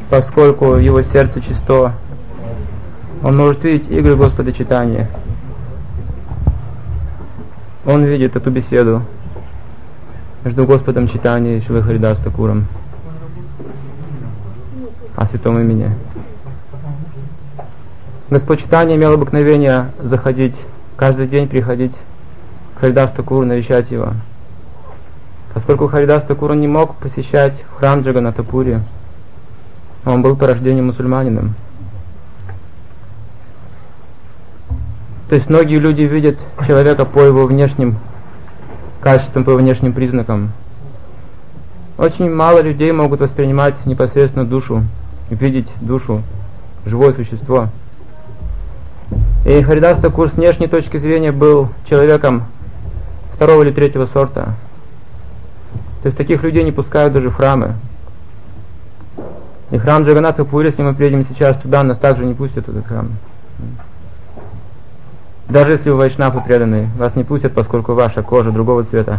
поскольку его сердце чисто, он может видеть игры Господа читания. Он видит эту беседу между Господом читания и Шилой Харидас Такуром о святом имени. Господь читания имел обыкновение заходить, каждый день приходить к Харидас Такуру, навещать его. Поскольку Харидас Такур не мог посещать храм Джаганатапури, он был по рождению мусульманином. То есть многие люди видят человека по его внешним качествам, по его внешним признакам. Очень мало людей могут воспринимать непосредственно душу, видеть душу, живое существо. И Харидас Такур с внешней точки зрения был человеком второго или третьего сорта. То есть таких людей не пускают даже в храмы. И храм Джаганатапури, если мы приедем сейчас туда, нас также не пустят в этот храм. Даже если вы вайшнавы преданные, вас не пустят, поскольку ваша кожа другого цвета.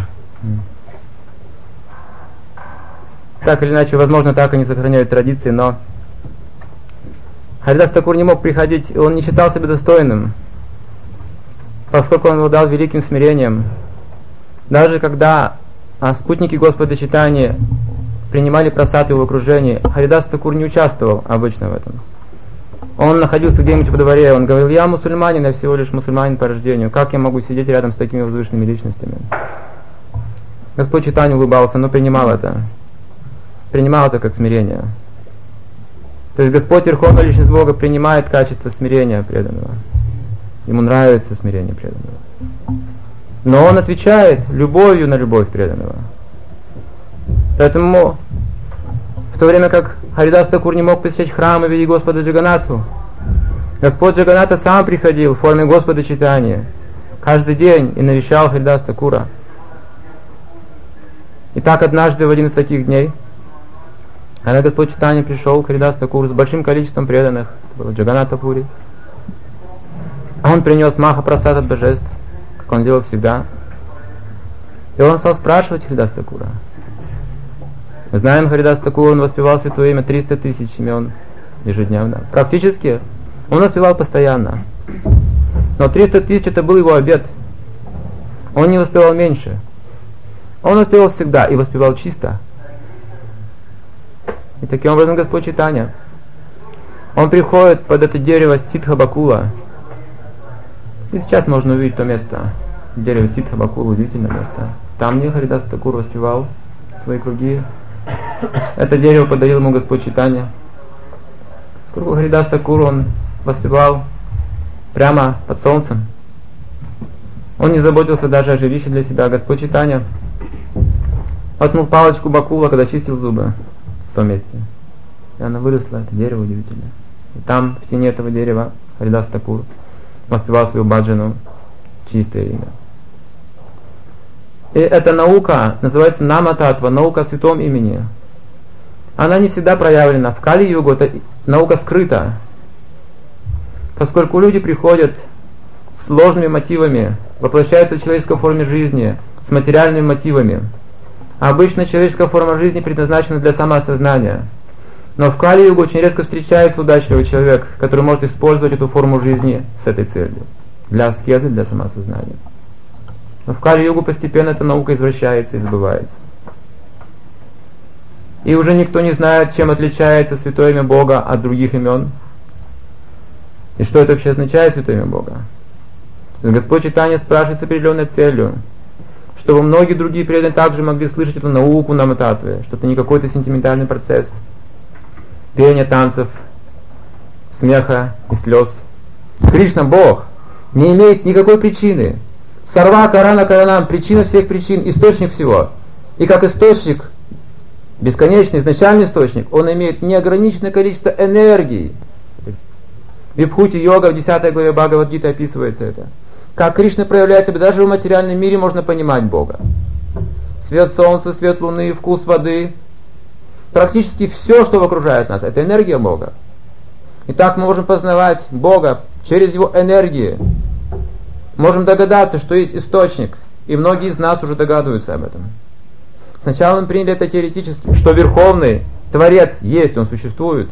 Так или иначе, возможно, так они сохраняют традиции, но Харидас Такур не мог приходить, и он не считал себя достойным, поскольку он обладал великим смирением. Даже когда спутники Господа читания принимали просад в его окружении, Харидас Такур не участвовал обычно в этом. Он находился где-нибудь во дворе, он говорил: я мусульманин, я всего лишь мусульманин по рождению, как я могу сидеть рядом с такими возвышенными личностями? Господь читания улыбался, но принимал это как смирение. То есть Господь, Верховная Личность Бога, принимает качество смирения преданного. Ему нравится смирение преданного. Но Он отвечает любовью на любовь преданного. Поэтому, в то время как Харидас Такур не мог посещать храмы в виде Господа Джаганату, Господь Джаганата сам приходил в форме Господа читания каждый день и навещал Харидас Такура. И так однажды в один из таких дней, когда Господь читания пришел к Харидас Такуру с большим количеством преданных, это было Джаганатапури, он принес Маха Прасад от божеств, как он делал всегда. И он стал спрашивать Харидас Такура. Мы знаем, Харидас Такур, он воспевал святое имя 300 тысяч имен ежедневно. Практически он воспевал постоянно. Но 300 тысяч это был его обет. Он не воспевал меньше. Он воспевал всегда и воспевал чисто. И таким образом Господь читания, он приходит под это дерево Ситха Бакула. И сейчас можно увидеть то место. Дерево Ситха Бакула, удивительное место. Там, где Харидас Такур воспевал свои круги, это дерево подарил ему Господь читания. Сколько Харидас Такур он воспевал прямо под солнцем. Он не заботился даже о жилище для себя. Господь читания воткнул палочку Бакула, когда чистил зубы в том месте. И она выросла, это дерево удивительное. И там, в тени этого дерева, Харидас Такур воспевал свою баджану, чистое имя. И эта наука называется Нама-татва, наука о святом имени. Она не всегда проявлена. В Кали-югу эта наука скрыта. Поскольку люди приходят с ложными мотивами, воплощаются в человеческой форме жизни, с материальными мотивами. А обычно человеческая форма жизни предназначена для самоосознания. Но в Кали-югу очень редко встречается удачливый человек, который может использовать эту форму жизни с этой целью. Для аскезы, для самоосознания. Но в Кали-югу постепенно эта наука извращается и забывается. И уже никто не знает, чем отличается святое имя Бога от других имен. И что это вообще означает, святое имя Бога. Господь читания спрашивает с определенной целью, чтобы многие другие преданные также могли слышать эту науку Нама-татвы, что это не какой-то сентиментальный процесс пения, танцев, смеха и слез. Кришна, Бог, не имеет никакой причины. Сарва Карана Каранам, причина всех причин, источник всего. И как источник, бесконечный, изначальный источник, он имеет неограниченное количество энергии. В Вибхути йога в 10 главе Бхагавад-гиты описывается это. Как Кришна проявляет себя даже в материальном мире, можно понимать Бога. Свет солнца, свет луны, вкус воды. Практически все, что окружает нас, это энергия Бога. И так мы можем познавать Бога через Его энергию. Можем догадаться, что есть источник, и многие из нас уже догадываются об этом. Сначала мы приняли это теоретически, что Верховный Творец есть, он существует.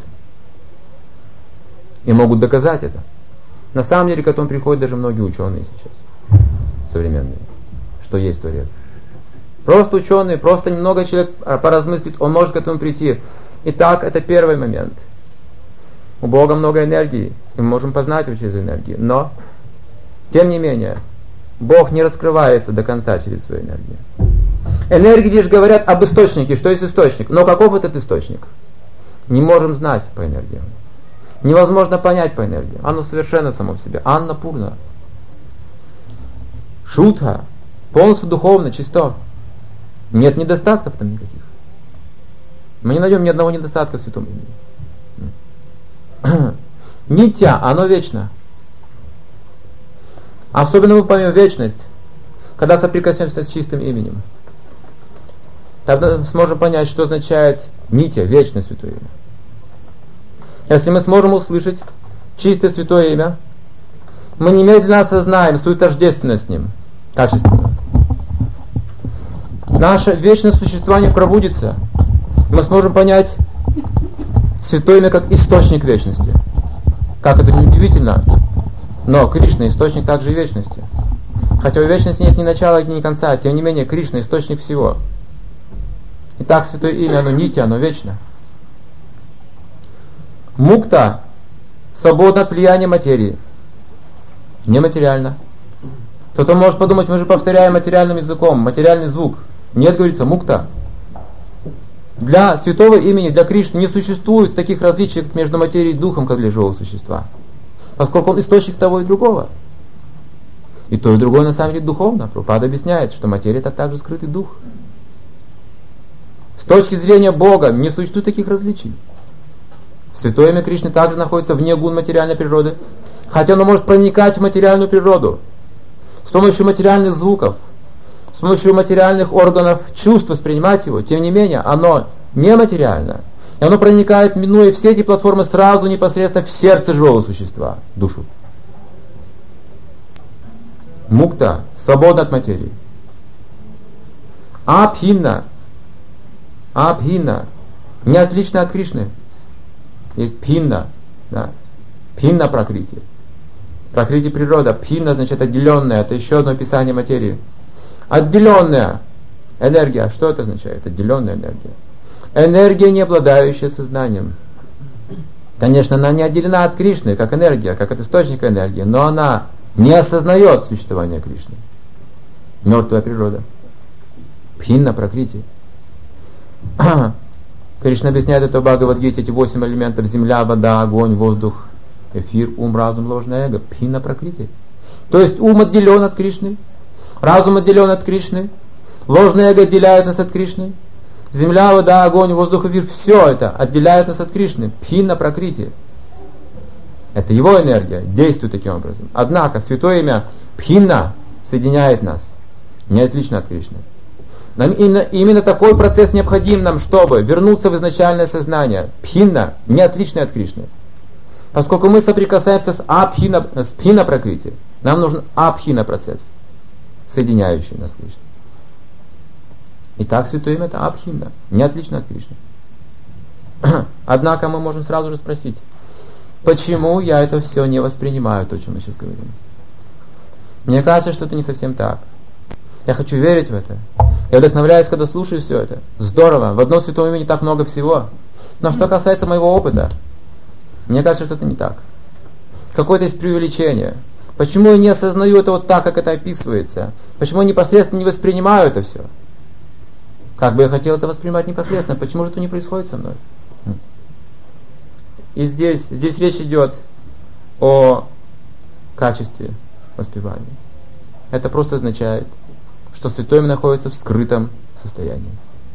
И могут доказать это. На самом деле к этому приходят даже многие ученые сейчас, современные, что есть Творец. Просто ученые, просто немного человек поразмыслит, он может к этому прийти. Итак, это первый момент. У Бога много энергии, и мы можем познать его через энергию. Но, тем не менее, Бог не раскрывается до конца через свою энергию. Энергии лишь говорят об источнике, что есть источник. Но каков этот источник? Не можем знать по энергии. Невозможно понять по энергии. Оно совершенно само в себе. Анна Пурна. Шутха. Полностью духовно, чисто. Нет недостатков там никаких. Мы не найдем ни одного недостатка в святом имени. Нитья, оно вечно. Особенно мы поймем вечность, когда соприкоснемся с чистым именем. Тогда сможем понять, что означает нитья, вечное святое имя. Если мы сможем услышать чистое святое имя, мы немедленно осознаем свою тождественность с ним, качественную. Наше вечное существование пробудится. Мы сможем понять святое имя как источник вечности. Как это неудивительно. Но Кришна источник также и вечности. Хотя у вечности нет ни начала, ни конца, тем не менее Кришна источник всего. Итак, святое имя, оно нитья, оно вечно. Мукта свободна от влияния материи. Нематериально. Кто-то может подумать, мы же повторяем материальным языком, материальный звук. Нет, говорится, мукта. Для святого имени, для Кришны не существует таких различий между материей и духом, как для живого существа. Поскольку он источник того и другого. И то и другое на самом деле духовно. Прабхупада объясняет, что материя это также скрытый дух. С точки зрения Бога не существует таких различий. Святое имя Кришны также находится вне гун материальной природы, хотя оно может проникать в материальную природу с помощью материальных звуков, с помощью материальных органов чувств воспринимать его. Тем не менее, оно нематериально, и оно проникает, минуя все эти платформы, сразу непосредственно в сердце живого существа, душу. Мукта, свободна от материи. Абхинна, не отлично от Кришны. Есть пхинна, да? Пхинна пракрити. Пракрити природа. Пхинна означает отделенная. Это еще одно описание материи. Отделенная энергия. Что это означает? Отделенная энергия. Энергия, не обладающая сознанием. Конечно, она не отделена от Кришны, как энергия, как от источника энергии, но она не осознает существование Кришны. Мертвая природа. Пхинна пракрити. Кришна объясняет это в Бхагавад-гите, эти 8 элементов: земля, вода, огонь, воздух, эфир, ум, разум, ложное эго. Пхинна пракрити. То есть ум отделен от Кришны, разум отделен от Кришны, ложное эго отделяет нас от Кришны, земля, вода, огонь, воздух, эфир, все это отделяет нас от Кришны. Пхинна пракрити. Это его энергия, действует таким образом. Однако святое имя Пхинна соединяет нас, не отлично от Кришны. Именно такой процесс необходим нам, чтобы вернуться в изначальное сознание. Пхинна, не отличное от Кришны. Поскольку мы соприкасаемся с пхинна пракрити, нам нужен абхинна процесс, соединяющий нас с Кришной. Итак, святое имя это абхинна, не отлично от Кришны. Однако мы можем сразу же спросить, почему я это все не воспринимаю, то, о чем мы сейчас говорим? Мне кажется, что это не совсем так. Я хочу верить в это. Я вдохновляюсь, когда слушаю все это. Здорово. В одном святом имени так много всего. Но что касается моего опыта, мне кажется, что это не так. Какое-то есть преувеличение. Почему я не осознаю это вот так, как это описывается? Почему я непосредственно не воспринимаю это все? Как бы я хотел это воспринимать непосредственно, почему же это не происходит со мной? И здесь речь идет о качестве воспевания. Это просто означает, что святое имя находится в скрытом состоянии.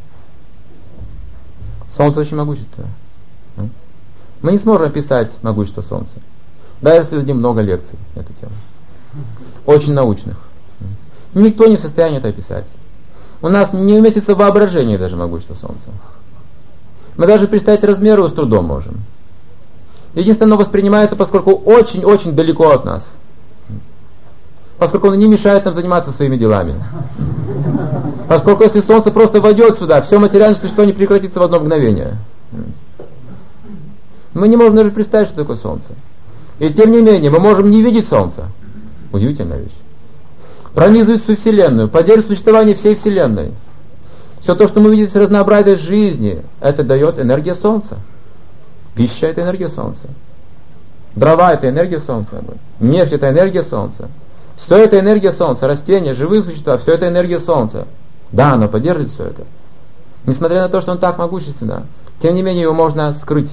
Солнце очень могущественное. Мы не сможем описать могущество Солнца, даже если дадим много лекций на эту тему. Очень научных. Никто не в состоянии это описать. У нас не уместится воображение даже могущество Солнца. Мы даже представить размеры с трудом можем. Единственное, оно воспринимается, поскольку очень-очень далеко от нас. Поскольку оно не мешает нам заниматься своими делами. Поскольку если Солнце просто войдет сюда, все материальное существо не прекратится в одно мгновение. Мы не можем даже представить, что такое солнце. И тем не менее, мы можем не видеть солнце. Удивительная вещь. Пронизывает всю Вселенную, поддерживает существование всей Вселенной. Все то, что мы видим, разнообразие жизни, это дает энергия солнца. Пища — это энергия солнца. Дрова — это энергия солнца. Нефть — это энергия солнца. Все это энергия солнца. Растения, живые существа, все это энергия солнца. Да, оно поддерживает все это. Несмотря на то, что он так могущественно, тем не менее его можно скрыть.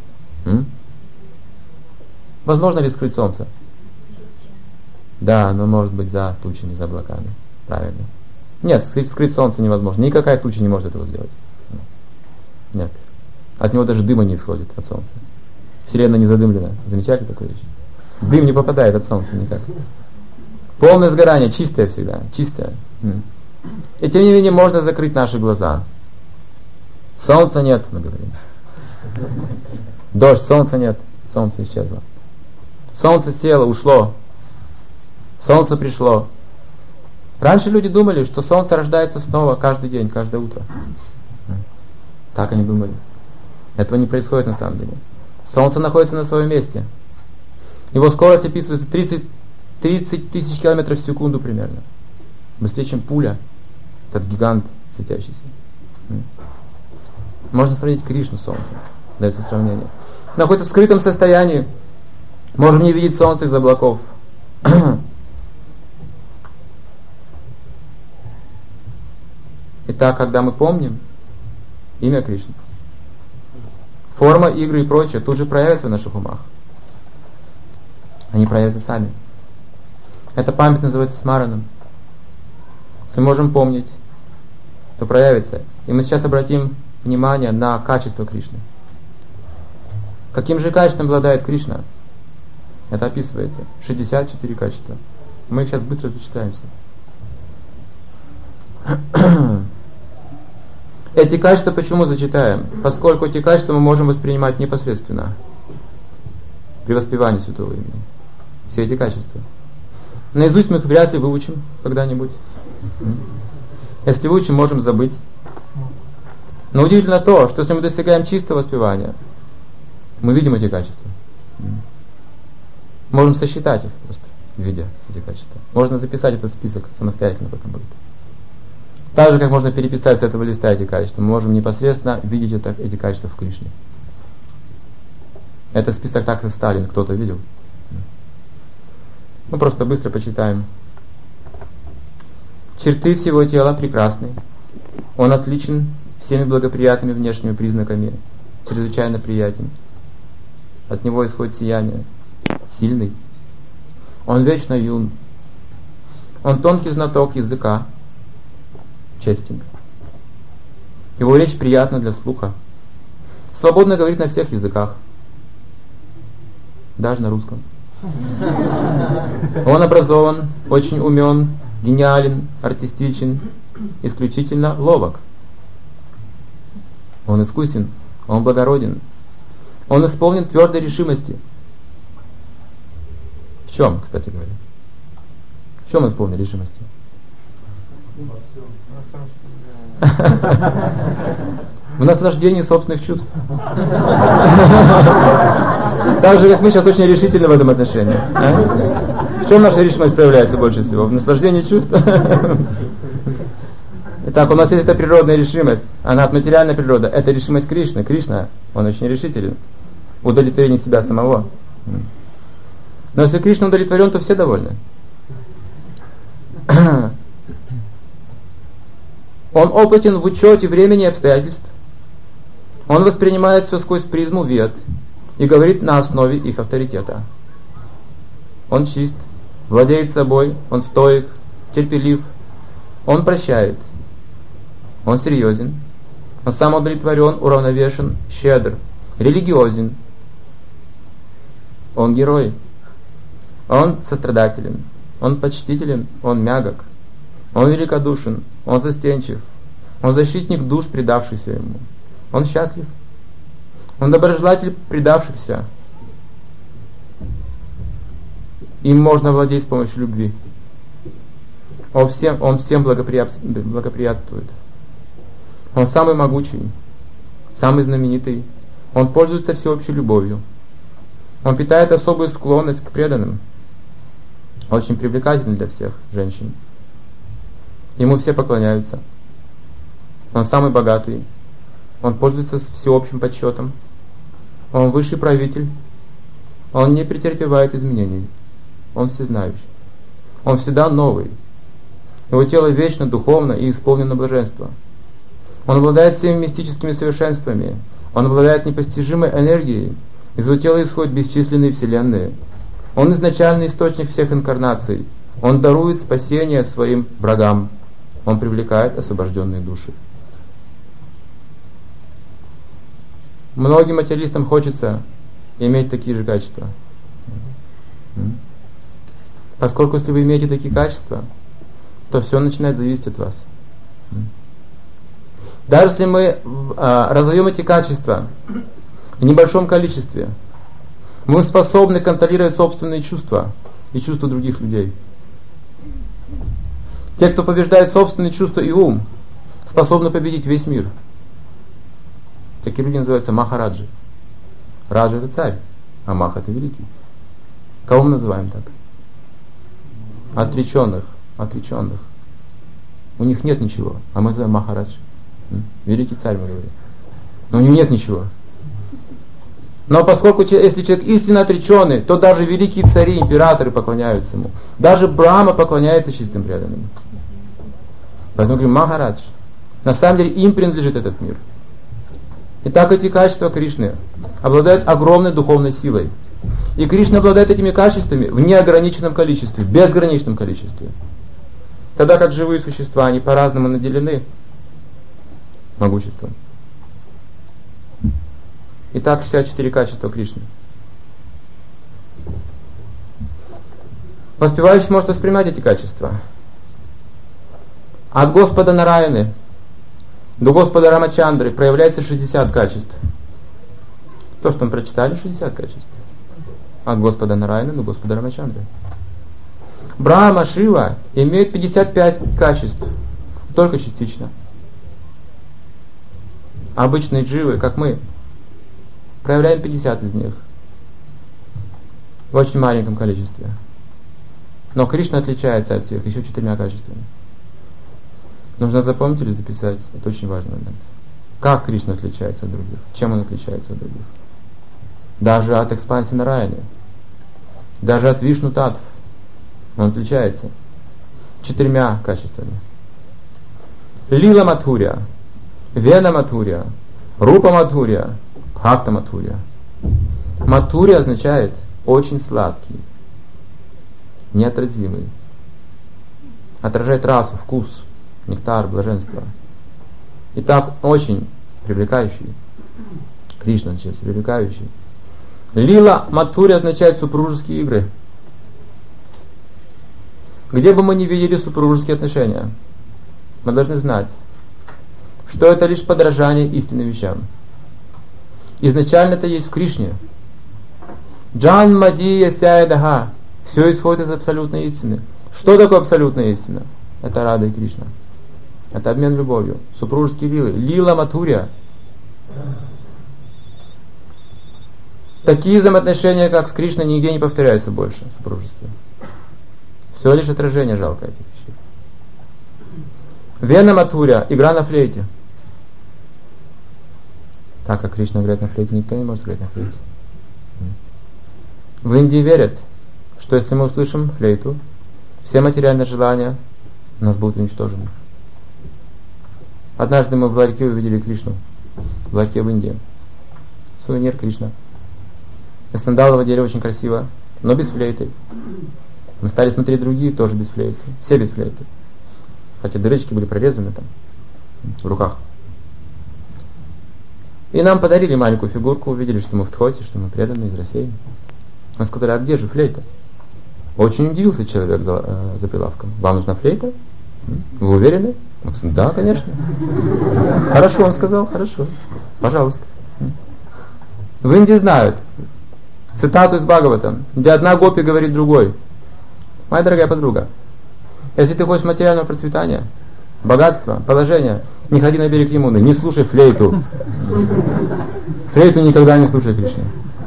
Возможно ли скрыть солнце? Да, оно может быть за тучами, за облаками. Правильно. Нет, скрыть солнце невозможно. Никакая туча не может этого сделать. Нет. От него даже дыма не исходит от солнца. Вселенная не задымлена. Замечали такую вещь? Дым не попадает от солнца никак. Полное сгорание, чистое всегда. Чистое. И тем не менее можно закрыть наши глаза. Солнца нет, мы говорим. Дождь, солнца нет. Солнце исчезло. Солнце село, ушло. Солнце пришло. Раньше люди думали, что солнце рождается снова каждый день, каждое утро. Так они думали. Этого не происходит на самом деле. Солнце находится на своем месте. Его скорость описывается 30 тысяч километров в секунду примерно. Быстрее, чем пуля. Этот гигант светящийся. Можно сравнить Кришну с солнцем. Дается сравнение. Находится в скрытом состоянии. Можем не видеть солнце из облаков. Итак, когда мы помним имя Кришны, форма, игры и прочее тут же проявятся в наших умах. Они проявятся сами. Эта память называется смараном. Если мы можем помнить, то проявится. И мы сейчас обратим внимание на качество Кришны. Каким же качеством обладает Кришна? Это описывается. 64 качества. Мы их сейчас быстро зачитаемся. Эти качества почему зачитаем? Поскольку эти качества мы можем воспринимать непосредственно при воспевании Святого имени. Все эти качества. Наизусть мы их вряд ли выучим когда-нибудь. Если выучим, можем забыть. Но удивительно то, что если мы достигаем чистого воспевания, мы видим эти качества. Можем сосчитать их просто, видя эти качества. Можно записать этот список самостоятельно потом будет. Так же, как можно переписать с этого листа эти качества, мы можем непосредственно видеть эти качества в Кришне. Этот список так составлен, кто-то видел? Мы просто быстро почитаем. Черты всего тела прекрасны. Он отличен всеми благоприятными внешними признаками, чрезвычайно приятен. От него исходит сияние. Сильный. Он вечно юн. Он тонкий знаток языка. Честен. Его речь приятна для слуха. Свободно говорит на всех языках. Даже на русском. Он образован, очень умен, гениален, артистичен, исключительно ловок. Он искусен, он благороден. Он исполнен твердой решимости. В чем, кстати говоря? В чем он исполнен решимости? В наслаждении собственных чувств. Так же, как мы сейчас очень решительны в этом отношении. В чем наша решимость проявляется больше всего? В наслаждении чувств. Итак, у нас есть эта природная решимость. Она от материальной природы. Это решимость Кришны. Кришна, он очень решителен. Удовлетворение себя самого. Но если Кришна удовлетворен, то все довольны. Он опытен в учете времени и обстоятельств. Он воспринимает все сквозь призму вед и говорит на основе их авторитета. Он чист, владеет собой, он стоик, терпелив, он прощает, он серьезен, он самоудовлетворен, уравновешен, щедр, религиозен, он герой, он сострадателен, он почтителен, он мягок, он великодушен, он застенчив, он защитник душ, предавшихся ему, он счастлив, он доброжелатель предавшихся. Им можно владеть с помощью любви. Он всем благоприятствует. Он самый могучий, самый знаменитый. Он пользуется всеобщей любовью. Он питает особую склонность к преданным. Очень привлекательный для всех женщин. Ему все поклоняются. Он самый богатый. Он пользуется всеобщим почетом. Он высший правитель. Он не претерпевает изменений. Он всезнающий. Он всегда новый. Его тело вечно духовно и исполнено блаженства. Он обладает всеми мистическими совершенствами. Он обладает непостижимой энергией. Из его тела исходят бесчисленные вселенные. Он изначальный источник всех инкарнаций. Он дарует спасение своим врагам. Он привлекает освобожденные души. Многим материалистам хочется иметь такие же качества. Поскольку если вы имеете такие качества, то все начинает зависеть от вас. Даже если мы разовьем эти качества в небольшом количестве, мы способны контролировать собственные чувства и чувства других людей. Те, кто побеждает собственные чувства и ум, способны победить весь мир. Такие люди называются махараджи. Раджа — это царь, а маха — это великий. Кого мы называем так? Отреченных. У них нет ничего, а мы называем махарадж. Великий царь, мы говорим. Но у него нет ничего. Но поскольку если человек истинно отреченный, то даже великие цари, императоры поклоняются ему. Даже Брахма поклоняется чистым преданным. Поэтому говорим махарадж. На самом деле им принадлежит этот мир. Итак, эти качества Кришны обладают огромной духовной силой. И Кришна обладает этими качествами в неограниченном количестве, в безграничном количестве. Тогда как живые существа, они по-разному наделены могуществом. Итак, 64 качества Кришны. Воспевающий может воспринимать эти качества. От Господа Нараяны до Господа Рамачандры проявляется 60 качеств. То, что мы прочитали, 60 качеств. От Господа Нараяны до Господа Рамачандры. Брахма, Шива имеют 55 качеств, только частично. Обычные дживы, как мы, проявляем 50 из них. В очень маленьком количестве. Но Кришна отличается от всех еще 4 качествами. Нужно запомнить или записать. Это очень важный момент. Как Кришна отличается от других? Чем он отличается от других? Даже от экспансии Нараяны. Даже от Вишну Татв. Он отличается 4 качествами. Лила Матхурия, Вена Матхурия, Рупа Матхурия, Бхакта Матхурия. Матхурия означает очень сладкий, неотразимый. Отражает расу, вкус, нектар, блаженство. Итак, очень привлекающий. Кришна означает привлекающий. Лила Матхурия означает супружеские игры. Где бы мы ни видели супружеские отношения, мы должны знать, что это лишь подражание истинным вещам. Изначально это есть в Кришне. Джан Мадия Сяйдаха. Все исходит из абсолютной истины. Что такое абсолютная истина? Это Рада и Кришна. Это обмен любовью. Супружеские лилы. Лила Матхурия. Такие взаимоотношения, как с Кришной, нигде не повторяются больше в супружестве. Все лишь отражение жалко этих вещей. Вена Матхурия, игра на флейте. Так как Кришна играет на флейте, никто не может играть на флейте. В Индии верят, что если мы услышим флейту, все материальные желания у нас будут уничтожены. Однажды мы в ларьке увидели Кришну. В ларьке в Индии. Сувенир Кришна. Из сандалового дерева очень красиво, но без флейты. Мы стали смотреть другие, тоже без флейты. Все без флейты. Хотя дырочки были прорезаны там, в руках. И нам подарили маленькую фигурку, увидели, что мы в Тхоте, что мы преданные из России. Мы сказали, а где же флейта? Очень удивился человек за прилавком. Вам нужна флейта? Вы уверены? Он сказал, да, конечно. Хорошо, он сказал, хорошо. Пожалуйста. В Индии знают цитату из Бхагавата, где одна гопи говорит другой: моя дорогая подруга, если ты хочешь материального процветания, богатство, положение. Не ходи на берег Ямуны, не слушай флейту. Флейту никогда не слушай Кришну.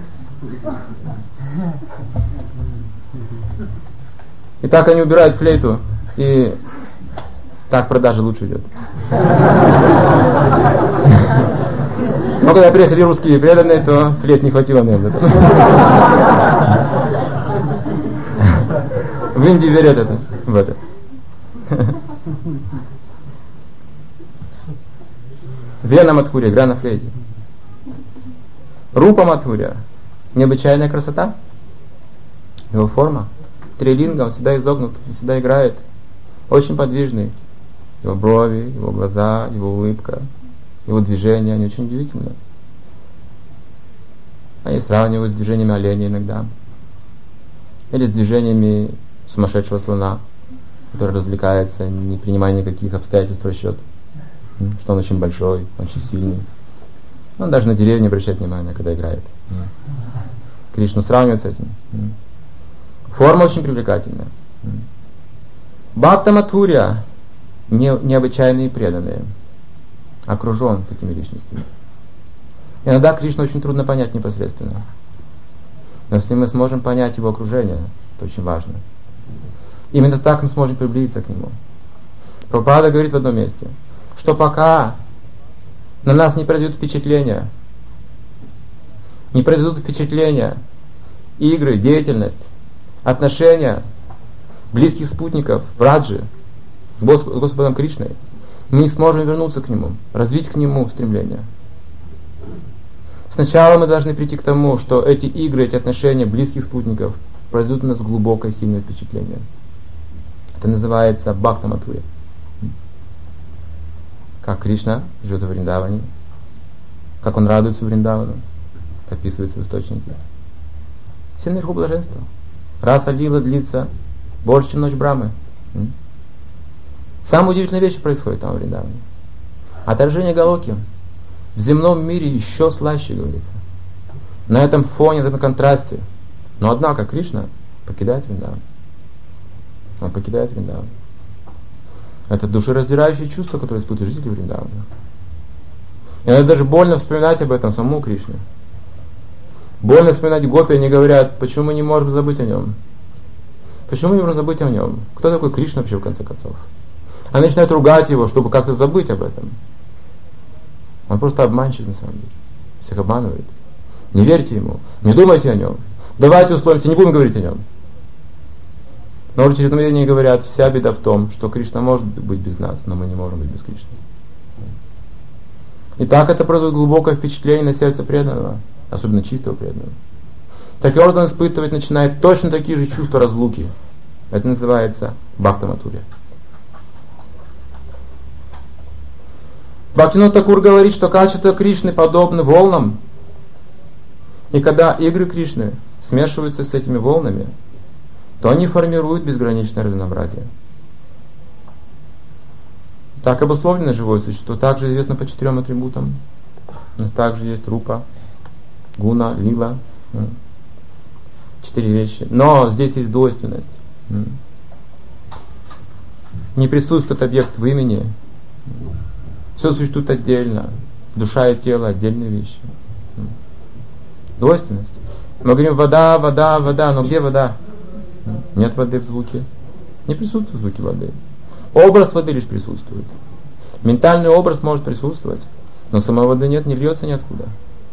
И так они убирают флейту, и так продажа лучше идет. Но когда приехали русские преданные, то флейт не хватило на это. В Индии верят в это. Вена Мадхурия, игра на флейте. Рупа Мадхурия, необычайная красота. Его форма. Трилинга, он всегда изогнут, он всегда играет. Очень подвижный. Его брови, его глаза, его улыбка, его движения, они очень удивительные. Они сравнивают с движениями оленя иногда. Или с движениями сумасшедшего слона, который развлекается, не принимая никаких обстоятельств в расчет. Что он очень большой, очень сильный. Он даже на деревья не обращает внимания, когда играет. Кришну сравнивает с этим. Форма очень привлекательная. Бхакта Мадхурия, необычайные и преданные, окружен такими личностями. Иногда Кришну очень трудно понять непосредственно. Но если мы сможем понять его окружение, это очень важно. Именно так мы сможем приблизиться к нему. Прабхупада говорит в одном месте, что пока на нас не произойдут впечатления, игры, деятельность, отношения близких спутников в раджи с Господом Кришной, мы не сможем вернуться к Нему, развить к Нему стремление. Сначала мы должны прийти к тому, что эти игры, эти отношения близких спутников произведут на нас глубокое, сильное впечатление. Это называется Бхакта Мадхурия. Как Кришна живет в Вриндаване, как он радуется Вриндавану, описывается в источнике. Все наверху блаженства. Раса лила длится больше, чем ночь Брамы. Самые удивительные вещи происходят там в Вриндаване. Отражение Галоки в земном мире еще слаще, говорится. На этом фоне, на этом контрасте. Но однако Кришна покидает Вриндаван. Он покидает Вриндаван. Это душераздирающее чувство, которое испытывают жители Вриндавана. Иногда даже больно вспоминать об этом самому Кришне. Больно вспоминать гопи, они говорят, почему мы не можем забыть о нем? Почему мы не можем забыть о нем? Кто такой Кришна вообще в конце концов? Они начинают ругать его, чтобы как-то забыть об этом. Он просто обманщик на самом деле. Всех обманывает. Не верьте ему, не думайте о нем. Давайте условимся, не будем говорить о нем. Но уже через мгновение говорят, вся беда в том, что Кришна может быть без нас, но мы не можем быть без Кришны. И так это производит глубокое впечатление на сердце преданного, особенно чистого преданного. Таким образом испытывать начинает точно такие же чувства разлуки. Это называется Бхакта Мадхурия. Бхактивинода Такур говорит, что качества Кришны подобны волнам. И когда игры Кришны смешиваются с этими волнами, то они формируют безграничное разнообразие. Так обусловлено живое существо, также известно по 4 атрибутам. У нас также есть рупа, гуна, лила. 4 вещи. Но здесь есть двойственность. Не присутствует объект в имени. Все существует отдельно. Душа и тело отдельные вещи. Двойственность. Мы говорим вода, вода, вода. Но где вода? Нет воды в звуке. Не присутствуют звуки воды. Образ воды лишь присутствует. Ментальный образ может присутствовать, но самой воды нет, не льется ниоткуда.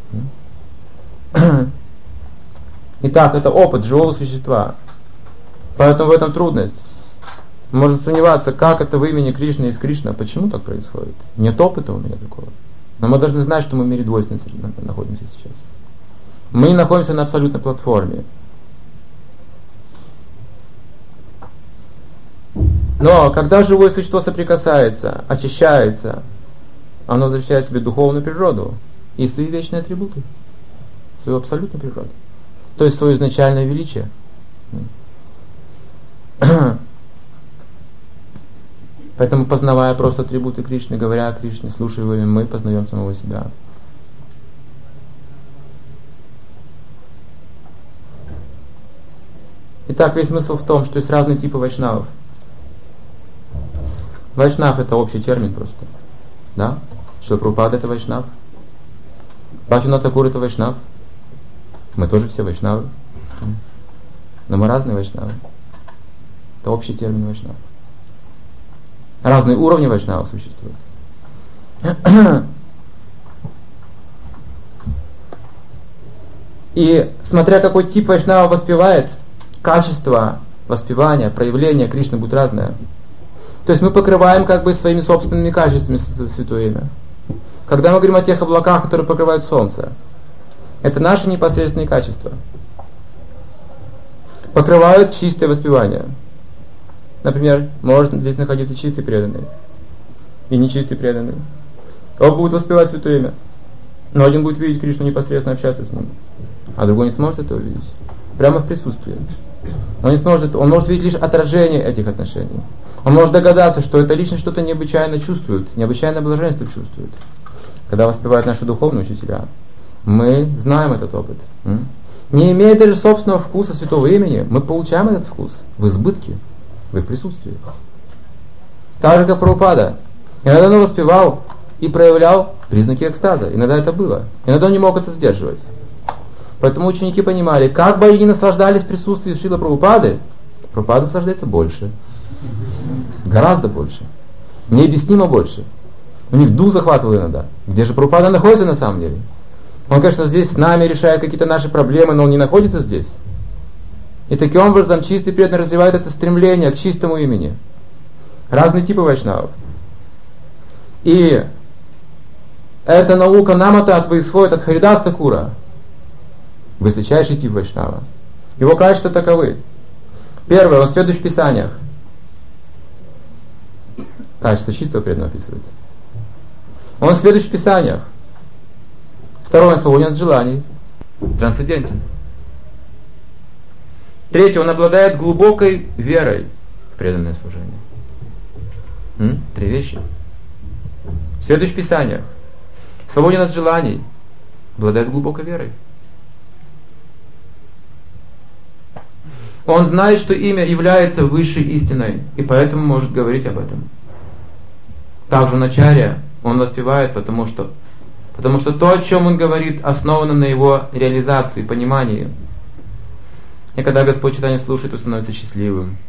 Итак, это опыт живого существа. Поэтому в этом трудность. Можно сомневаться, как это в имени Кришны есть Кришна, почему так происходит. Нет опыта у меня такого. Но мы должны знать, что мы в мире двойственности находимся сейчас. Мы не находимся на абсолютной платформе. Но когда живое существо соприкасается, очищается, оно возвращает себе духовную природу и свои вечные атрибуты, свою абсолютную природу, то есть свое изначальное величие. Поэтому, познавая просто атрибуты Кришны, говоря о Кришне, слушая его, мы познаем самого себя. Итак, весь смысл в том, что есть разные типы вайшнавов. Вайшнав это общий термин просто. Да? Шрила Прабхупада это вайшнав. Бхактивинода Тхакур это вайшнав. Мы тоже все вайшнавы. Но мы разные вайшнавы. Это общий термин вайшнав. Разные уровни вайшнавов существуют. И смотря какой тип вайшнава воспевает, качество воспевания, проявления Кришны будет разное. То есть мы покрываем как бы своими собственными качествами Святое Имя. Когда мы говорим о тех облаках, которые покрывают солнце, это наши непосредственные качества. Покрывают чистое воспевание. Например, может здесь находиться чистый преданный и нечистый преданный. Оба будут воспевать Святое Имя. Но один будет видеть Кришну, непосредственно общаться с ним, а другой не сможет этого видеть. Прямо в присутствии. Он не сможет, он может видеть лишь отражение этих отношений. Он может догадаться, что эта личность что-то необычайно чувствует, необычайное блаженство чувствует. Когда воспевают наши духовные учителя, мы знаем этот опыт. Не имея даже собственного вкуса святого имени, мы получаем этот вкус в избытке, в их присутствии. Так же, как Прабхупада. Иногда он воспевал и проявлял признаки экстаза. Иногда это было. Иногда он не мог это сдерживать. Поэтому ученики понимали, как бы они ни наслаждались присутствием Шрилы Прабхупады, Прабхупада наслаждается больше. Гораздо больше. Необъяснимо больше. У них дух захватывал иногда. Где же Прабхупада находится на самом деле? Он, конечно, здесь с нами решает какие-то наши проблемы, но он не находится здесь. И таким образом чистый преданный развивает это стремление к чистому имени. Разные типы вайшнавов. И эта наука намататва исходит от Харидас Такура, высочайший тип вайшнава. Его качества таковы. Первое, он следующий в Писаниях. Качество чистого преданного описывается. Он следующий в Писаниях. Второе, он свободен от желаний, трансцендентен. Третье, он обладает глубокой верой в преданное служение. 3 вещи. Следующий в Писаниях. Свободен от желаний, обладает глубокой верой. Он знает, что имя является высшей истиной, и поэтому может говорить об этом. Также в начале он воспевает, потому что то, о чем он говорит, основано на его реализации, понимании. И когда Господь читание слушает, он становится счастливым.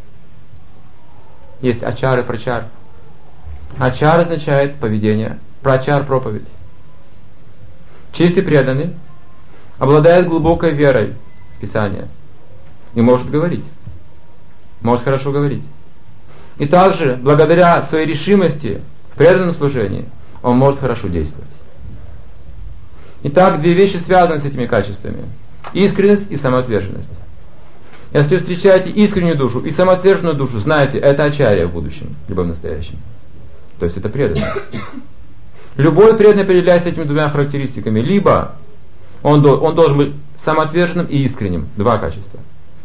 Есть ачар и прачар. Ачар означает поведение, прачар — проповедь. Чистый преданный обладает глубокой верой в Писание и может говорить, может хорошо говорить. И также, благодаря своей решимости в преданном служении, он может хорошо действовать. Итак, 2 вещи связаны с этими качествами. Искренность и самоотверженность. Если вы встречаете искреннюю душу и самоотверженную душу, знаете, это ачарья в будущем, либо в настоящем. То есть это преданный. Любой преданный определяется этими 2 характеристиками. Либо он должен быть самоотверженным и искренним. 2 качества.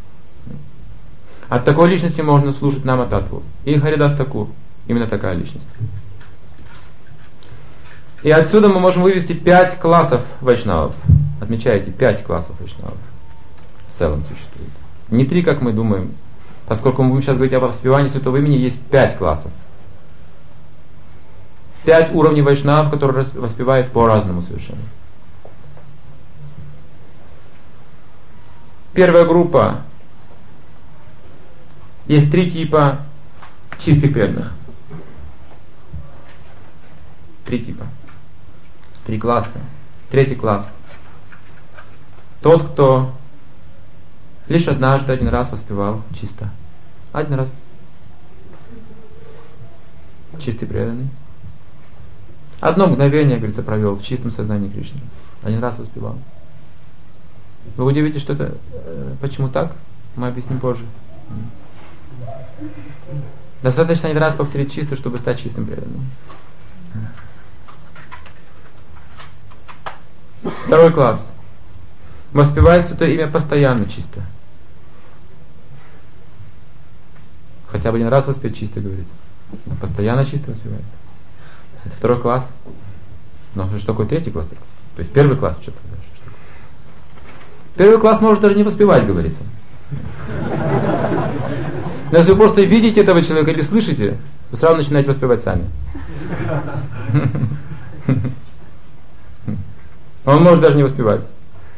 От такой личности можно слушать намататву. И Харидас Такур. Именно такая личность. И отсюда мы можем вывести 5 классов вайшнавов. Отмечайте, 5 классов вайшнавов в целом существует. Не 3, как мы думаем. Поскольку мы будем сейчас говорить об воспевании святого имени, есть 5 классов. 5 уровней вайшнавов, которые воспевают по-разному совершенно. Первая группа. Есть 3 типа чистых преданных. 3 типа. 3 класса. 3-й класс. Тот, кто лишь однажды, 1 раз воспевал чисто. 1 раз. Чистый преданный. 1 мгновение, говорится, провел в чистом сознании Кришны. 1 раз воспевал. Вы удивитесь, что это, почему так? Мы объясним позже. Достаточно 1 раз повторить чисто, чтобы стать чистым преданным. 2-й класс. Воспевает святое имя постоянно чисто. Хотя бы 1 раз воспеть чисто, говорится. Но постоянно чисто воспевает. Это 2-й класс. Но что такое 3-й класс? То есть 1-й класс что-то. 1-й класс может даже не воспевать, говорится. Но если вы просто видите этого человека или слышите, вы сразу начинаете воспевать сами. Он может даже не воспевать.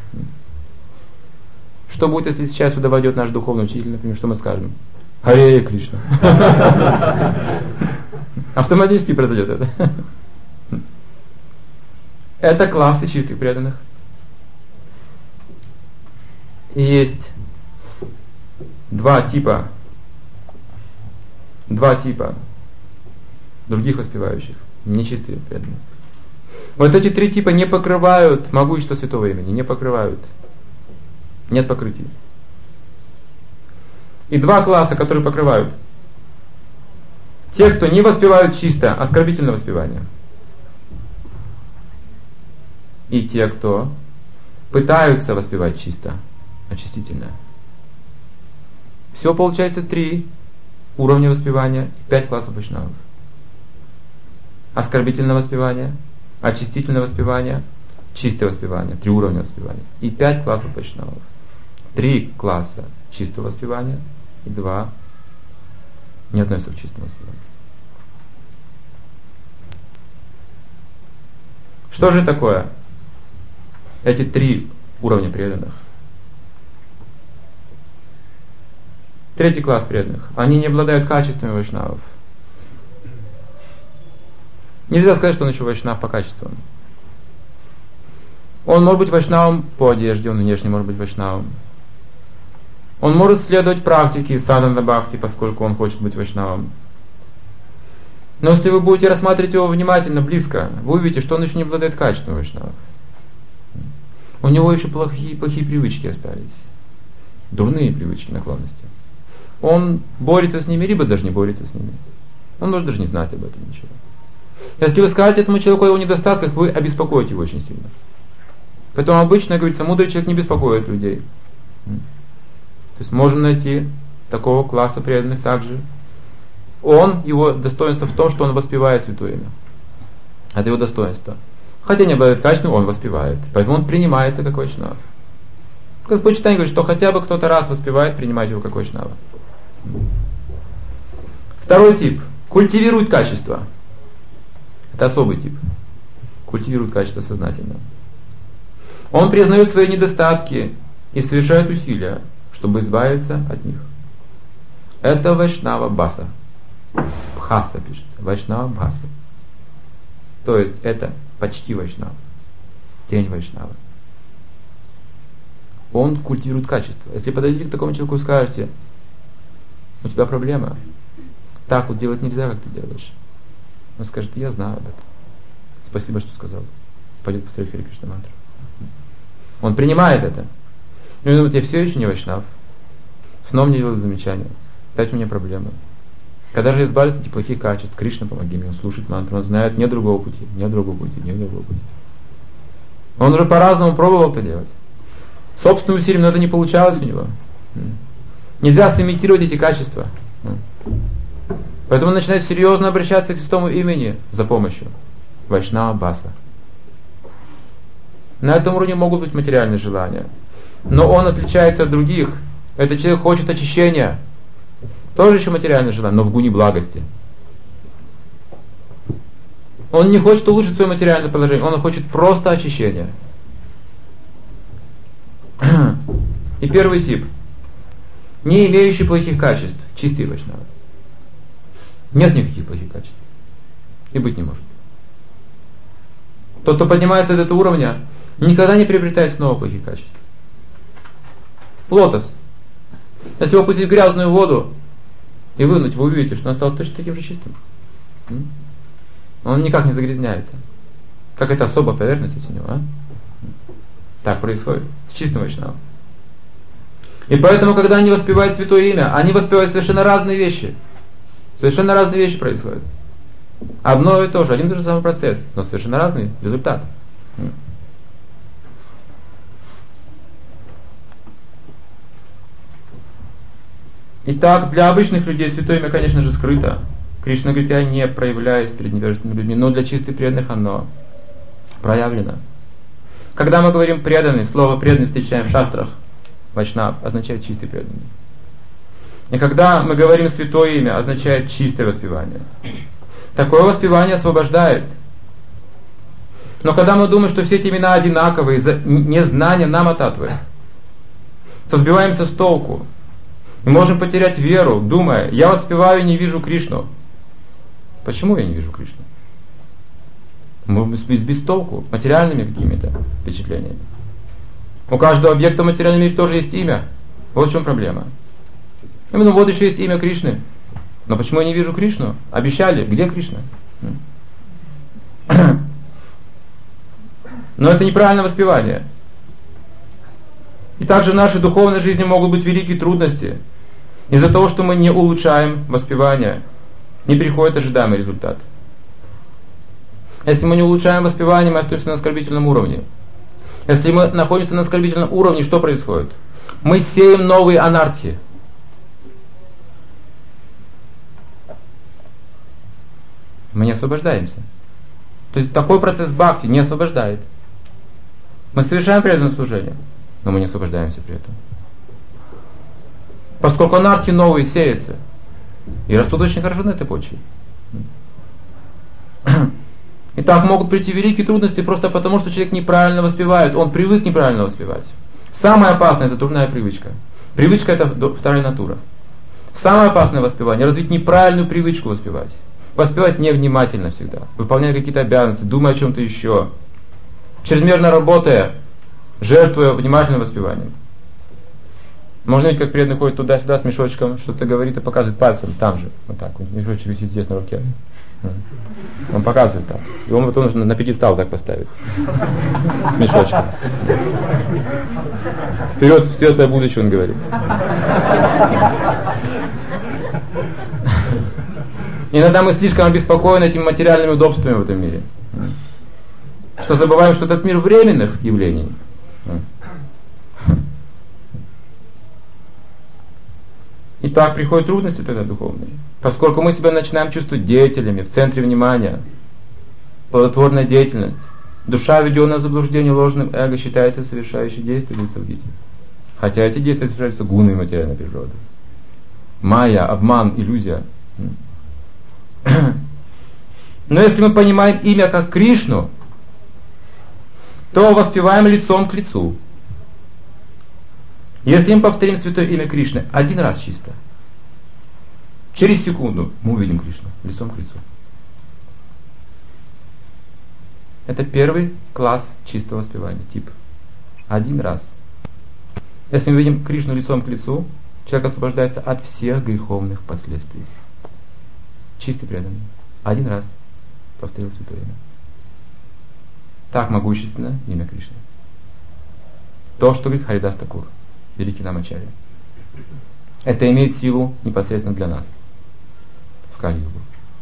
Что будет, если сейчас сюда войдет наш духовный учитель, например, что мы скажем? Харе Кришна. Автоматически произойдет это. Это классы чистых преданных. И есть два типа других воспевающих, нечистые преданные. Вот эти три типа не покрывают могущество святого имени, не покрывают. Нет покрытия. И два класса, которые покрывают. Те, кто не воспевают чисто, оскорбительное воспевание. И те, кто пытаются воспевать чисто, очистительно. Всего получается 3 уровня воспевания и 5 классов вайшнавов. Оскорбительное воспевание, очистительное воспевание, чистое воспевание, 3 уровня воспевания. И 5 классов вайшнавов. 3 класса чистого воспевания и 2 не относятся к чистому воспеванию. Что же такое эти 3 уровня преданных? 3 класс преданных. Они не обладают качествами вайшнавов. Нельзя сказать, что он еще вайшнав по качеству. Он может быть вайшнавом по одежде, он внешне может быть вайшнавом. Он может следовать практике садхана бхакти, поскольку он хочет быть вайшнавом. Но если вы будете рассматривать его внимательно, близко, вы увидите, что он еще не обладает качеством вайшнава. У него еще плохие привычки остались. Дурные привычки, наклонности. Он борется с ними, либо даже не борется с ними. Он может даже не знать об этом ничего. Если вы скажете этому человеку о его недостатках, вы обеспокоите его очень сильно. Поэтому обычно, говорится, мудрый человек не беспокоит людей. То есть можно найти такого класса преданных также. Его достоинство в том, что он воспевает святое имя. Это его достоинство. Хотя не обладает качеством, он воспевает. Поэтому он принимается как вайшнав. Господь Чайтанья говорит, что хотя бы кто-то раз воспевает, принимать его как вайшнава. Второй тип. Культивирует качество. Это особый тип. Культивирует качество сознательно. Он признает свои недостатки и совершает усилия, чтобы избавиться от них. Это вайшнава бхаса. Бхаса пишется. Вайшнава бхаса. То есть это почти вайшнава. Тень вайшнава. Он культивирует качество. Если подойдете к такому человеку и скажете, у тебя проблема, так вот делать нельзя, как ты делаешь. Он скажет, я знаю об этом. Спасибо, что сказал. Пойдет повторять Харе Кришна мантру. Он принимает это. И он думает, я все еще не вайшнав. Снова мне делают замечания. Опять у меня проблемы. Когда же я избавлюсь от этих плохих качеств, Кришна, помоги мне, он слушает мантру, он знает, нет другого пути, нет другого пути, нет другого пути. Он уже по-разному пробовал это делать. Собственным усилием, но это не получалось у него. Нельзя сымитировать эти качества. Поэтому он начинает серьезно обращаться к святому имени за помощью. Вайшнава бхаса. На этом уровне могут быть материальные желания. Но он отличается от других. Этот человек хочет очищения. Тоже еще материальное желание, но в гуне благости. Он не хочет улучшить свое материальное положение, он хочет просто очищения. И первый тип. Не имеющий плохих качеств. Чистые вайшнавы. Нет никаких плохих качеств. И быть не может. Тот, кто поднимается до этого уровня, никогда не приобретает снова плохих качеств. Лотос. Если вы опустить грязную воду и вынуть, вы увидите, что он остался точно таким же чистым. Он никак не загрязняется. Как это особая поверхность у него, а? Так происходит с чистым вайшнавом. И поэтому, когда они воспевают святое имя, они воспевают совершенно разные вещи. Совершенно разные вещи происходят. Одно и то же, один и тот же самый процесс, но совершенно разный результат. Итак, для обычных людей святое имя, конечно же, скрыто. Кришна говорит, я не проявляюсь перед невежественными людьми, но для чистых преданных оно проявлено. Когда мы говорим преданный, слово преданный встречаем в шастрах, вайшнав означает чистый преданный. И когда мы говорим святое имя, означает чистое воспевание. Такое воспевание освобождает. Но когда мы думаем, что все эти имена одинаковые, из-за незнания нам татвы, то сбиваемся с толку. Мы можем потерять веру, думая, я воспеваю и не вижу Кришну. Почему я не вижу Кришну? Мы без толку, материальными какими-то впечатлениями. У каждого объекта в материальном мире тоже есть имя. Вот в чем проблема. Именно вот еще есть имя Кришны. Но почему я не вижу Кришну? Обещали, где Кришна? Но это неправильное воспевание. И также в нашей духовной жизни могут быть великие трудности. Из-за того, что мы не улучшаем воспевание, не приходит ожидаемый результат. Если мы не улучшаем воспевание, мы остаемся на оскорбительном уровне. Если мы находимся на оскорбительном уровне, что происходит? Мы сеем новые анархии. Мы не освобождаемся. То есть такой процесс бхакти не освобождает. Мы совершаем преданное служение, но мы не освобождаемся при этом. Поскольку анархии новые сеются и растут очень хорошо на этой почве. И так могут прийти великие трудности просто потому, что человек неправильно воспевает, он привык неправильно воспевать. Самое опасное — это дурная привычка. Привычка — это вторая натура. Самое опасное воспевание — развить неправильную привычку воспевать. Воспевать невнимательно всегда, выполняя какие-то обязанности, думая о чем-то еще. Чрезмерно работая, жертвуя внимательным воспеванием. Можно видеть, как преданный ходит туда-сюда с мешочком, что-то говорит и показывает пальцем, там же, вот так, мешочек висит здесь на руке. Он показывает так. И он потом нужно на пьедестал так поставить. С мешочком. Вперед в светлое будущее, он говорит. Иногда мы слишком обеспокоены этими материальными удобствами в этом мире, что забываем, что этот мир временных явлений. И так приходят трудности тогда духовные. Поскольку мы себя начинаем чувствовать деятелями, в центре внимания, плодотворная деятельность, душа, введенная в заблуждение ложным эго, считается совершающей действия в Бхагавад-гите. Хотя эти действия совершаются гунами материальной природы. Майя, обман, иллюзия. Но если мы понимаем имя как Кришну, то воспеваем лицом к лицу. Если мы повторим святое имя Кришны один раз чисто, через секунду мы увидим Кришну лицом к лицу. Это первый класс чистого воспевания, тип. Один раз. Если мы видим Кришну лицом к лицу, человек освобождается от всех греховных последствий. Чистый преданный. Один раз повторил святое имя. Так могущественно имя Кришны. То, что говорит Харидас Такур, великий Намачарья. Это имеет силу непосредственно для нас в Кали-югу.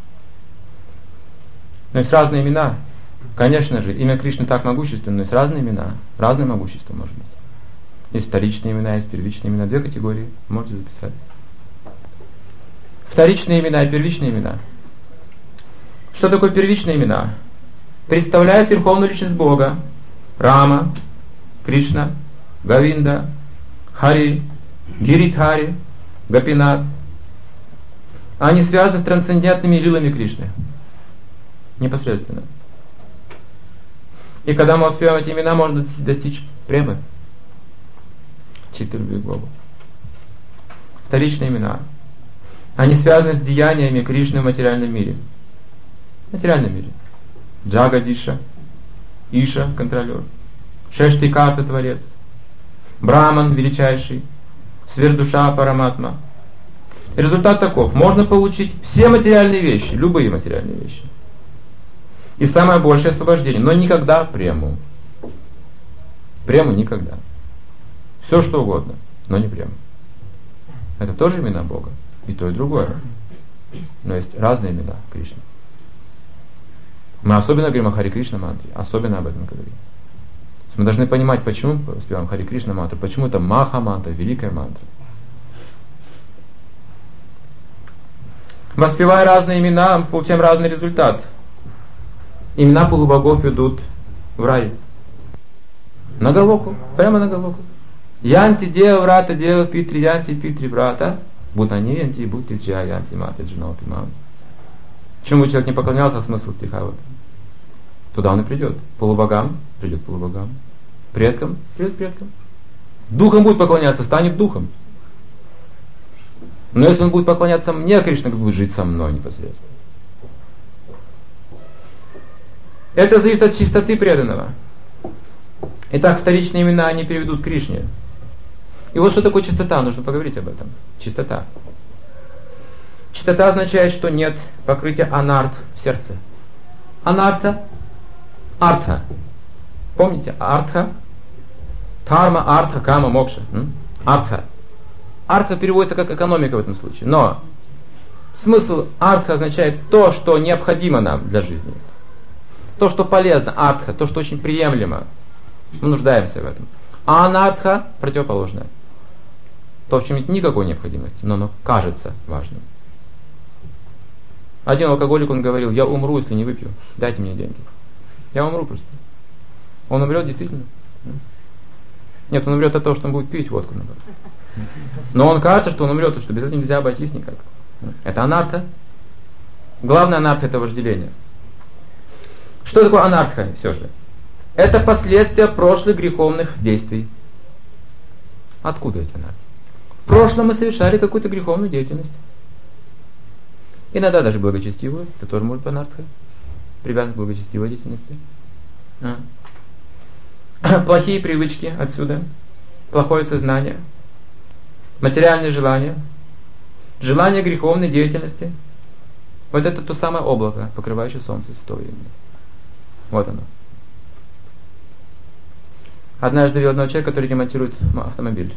Но есть разные имена. Конечно же, имя Кришны так могущественно, но есть разные имена. Разное могущество может быть. Есть вторичные имена, есть первичные имена. Две категории можете записать. Вторичные имена и первичные имена. Что такое первичные имена? Представляют Верховную Личность Бога. Рама, Кришна, Говинда, Хари, Гиридхари, Гопинат. Они связаны с трансцендентными лилами Кришны. Непосредственно. И когда мы воспеваем эти имена, можно достичь премы. Чистой любви к Богу. Вторичные имена. Они связаны с деяниями Кришны в материальном мире. В материальном мире. Джагадиша, Иша, контролер. Шештикарта, творец. Браман, величайший. Сверхдуша, Параматма. И результат таков. Можно получить все материальные вещи, любые материальные вещи. И самое большее освобождение. Но никогда прему. Прему никогда. Все что угодно, но не прему. Это тоже имена Бога. И то, и другое. Но есть разные имена Кришны. Мы особенно говорим о Хари Кришна мантре. Особенно об этом говорим. Мы должны понимать, почему мы воспеваем Хари Кришна мантру, почему это Маха мантра, великая мантра. Воспевая разные имена, мы получаем разный результат. Имена полубогов ведут в рай. На Галоку, прямо на Галоку. Янти дева врата дева питри янти питри врата. Бутаненти, Бутиджаянти, Матиджинопимам. Почему бы человек не поклонялся, смысл стиха вот. Туда он и придет. Полубогам придет полубогам. Предкам придет предкам. Духом будет поклоняться, станет духом. Но если он будет поклоняться мне, Кришна будет жить со мной непосредственно. Это зависит от чистоты преданного. Итак, вторичные имена они переведут к Кришне. И вот что такое чистота, нужно поговорить об этом. Чистота. Чистота означает, что нет покрытия анарт в сердце. Анарта, артха. Помните, артха? Дхарма, артха, кама, мокша. Артха. Артха переводится как экономика в этом случае. Но смысл артха означает то, что необходимо нам для жизни. То, что полезно, артха, то, что очень приемлемо. Мы нуждаемся в этом. А анартха противоположное. То, в чем нет никакой необходимости, но оно кажется важным. Один алкоголик, он говорил: я умру, если не выпью, дайте мне деньги. Я умру просто. Он умрет действительно. Нет, он умрет от того, что он будет пить водку. Но он кажется, что он умрет, и что без этого нельзя обойтись никак. Это анартха. Главное анартха — это вожделение. Что такое анартха все же? Это последствия прошлых греховных действий. Откуда эти анартхи? В прошлом мы совершали какую-то греховную деятельность. Иногда даже благочестивую. Это тоже может быть анартха. Привязан к благочестивой деятельности. Плохие привычки отсюда. Плохое сознание. Материальные желания. Желание греховной деятельности. Вот это то самое облако, покрывающее солнце святого имени. Вот оно. Однажды видел одного человека, который ремонтирует автомобиль.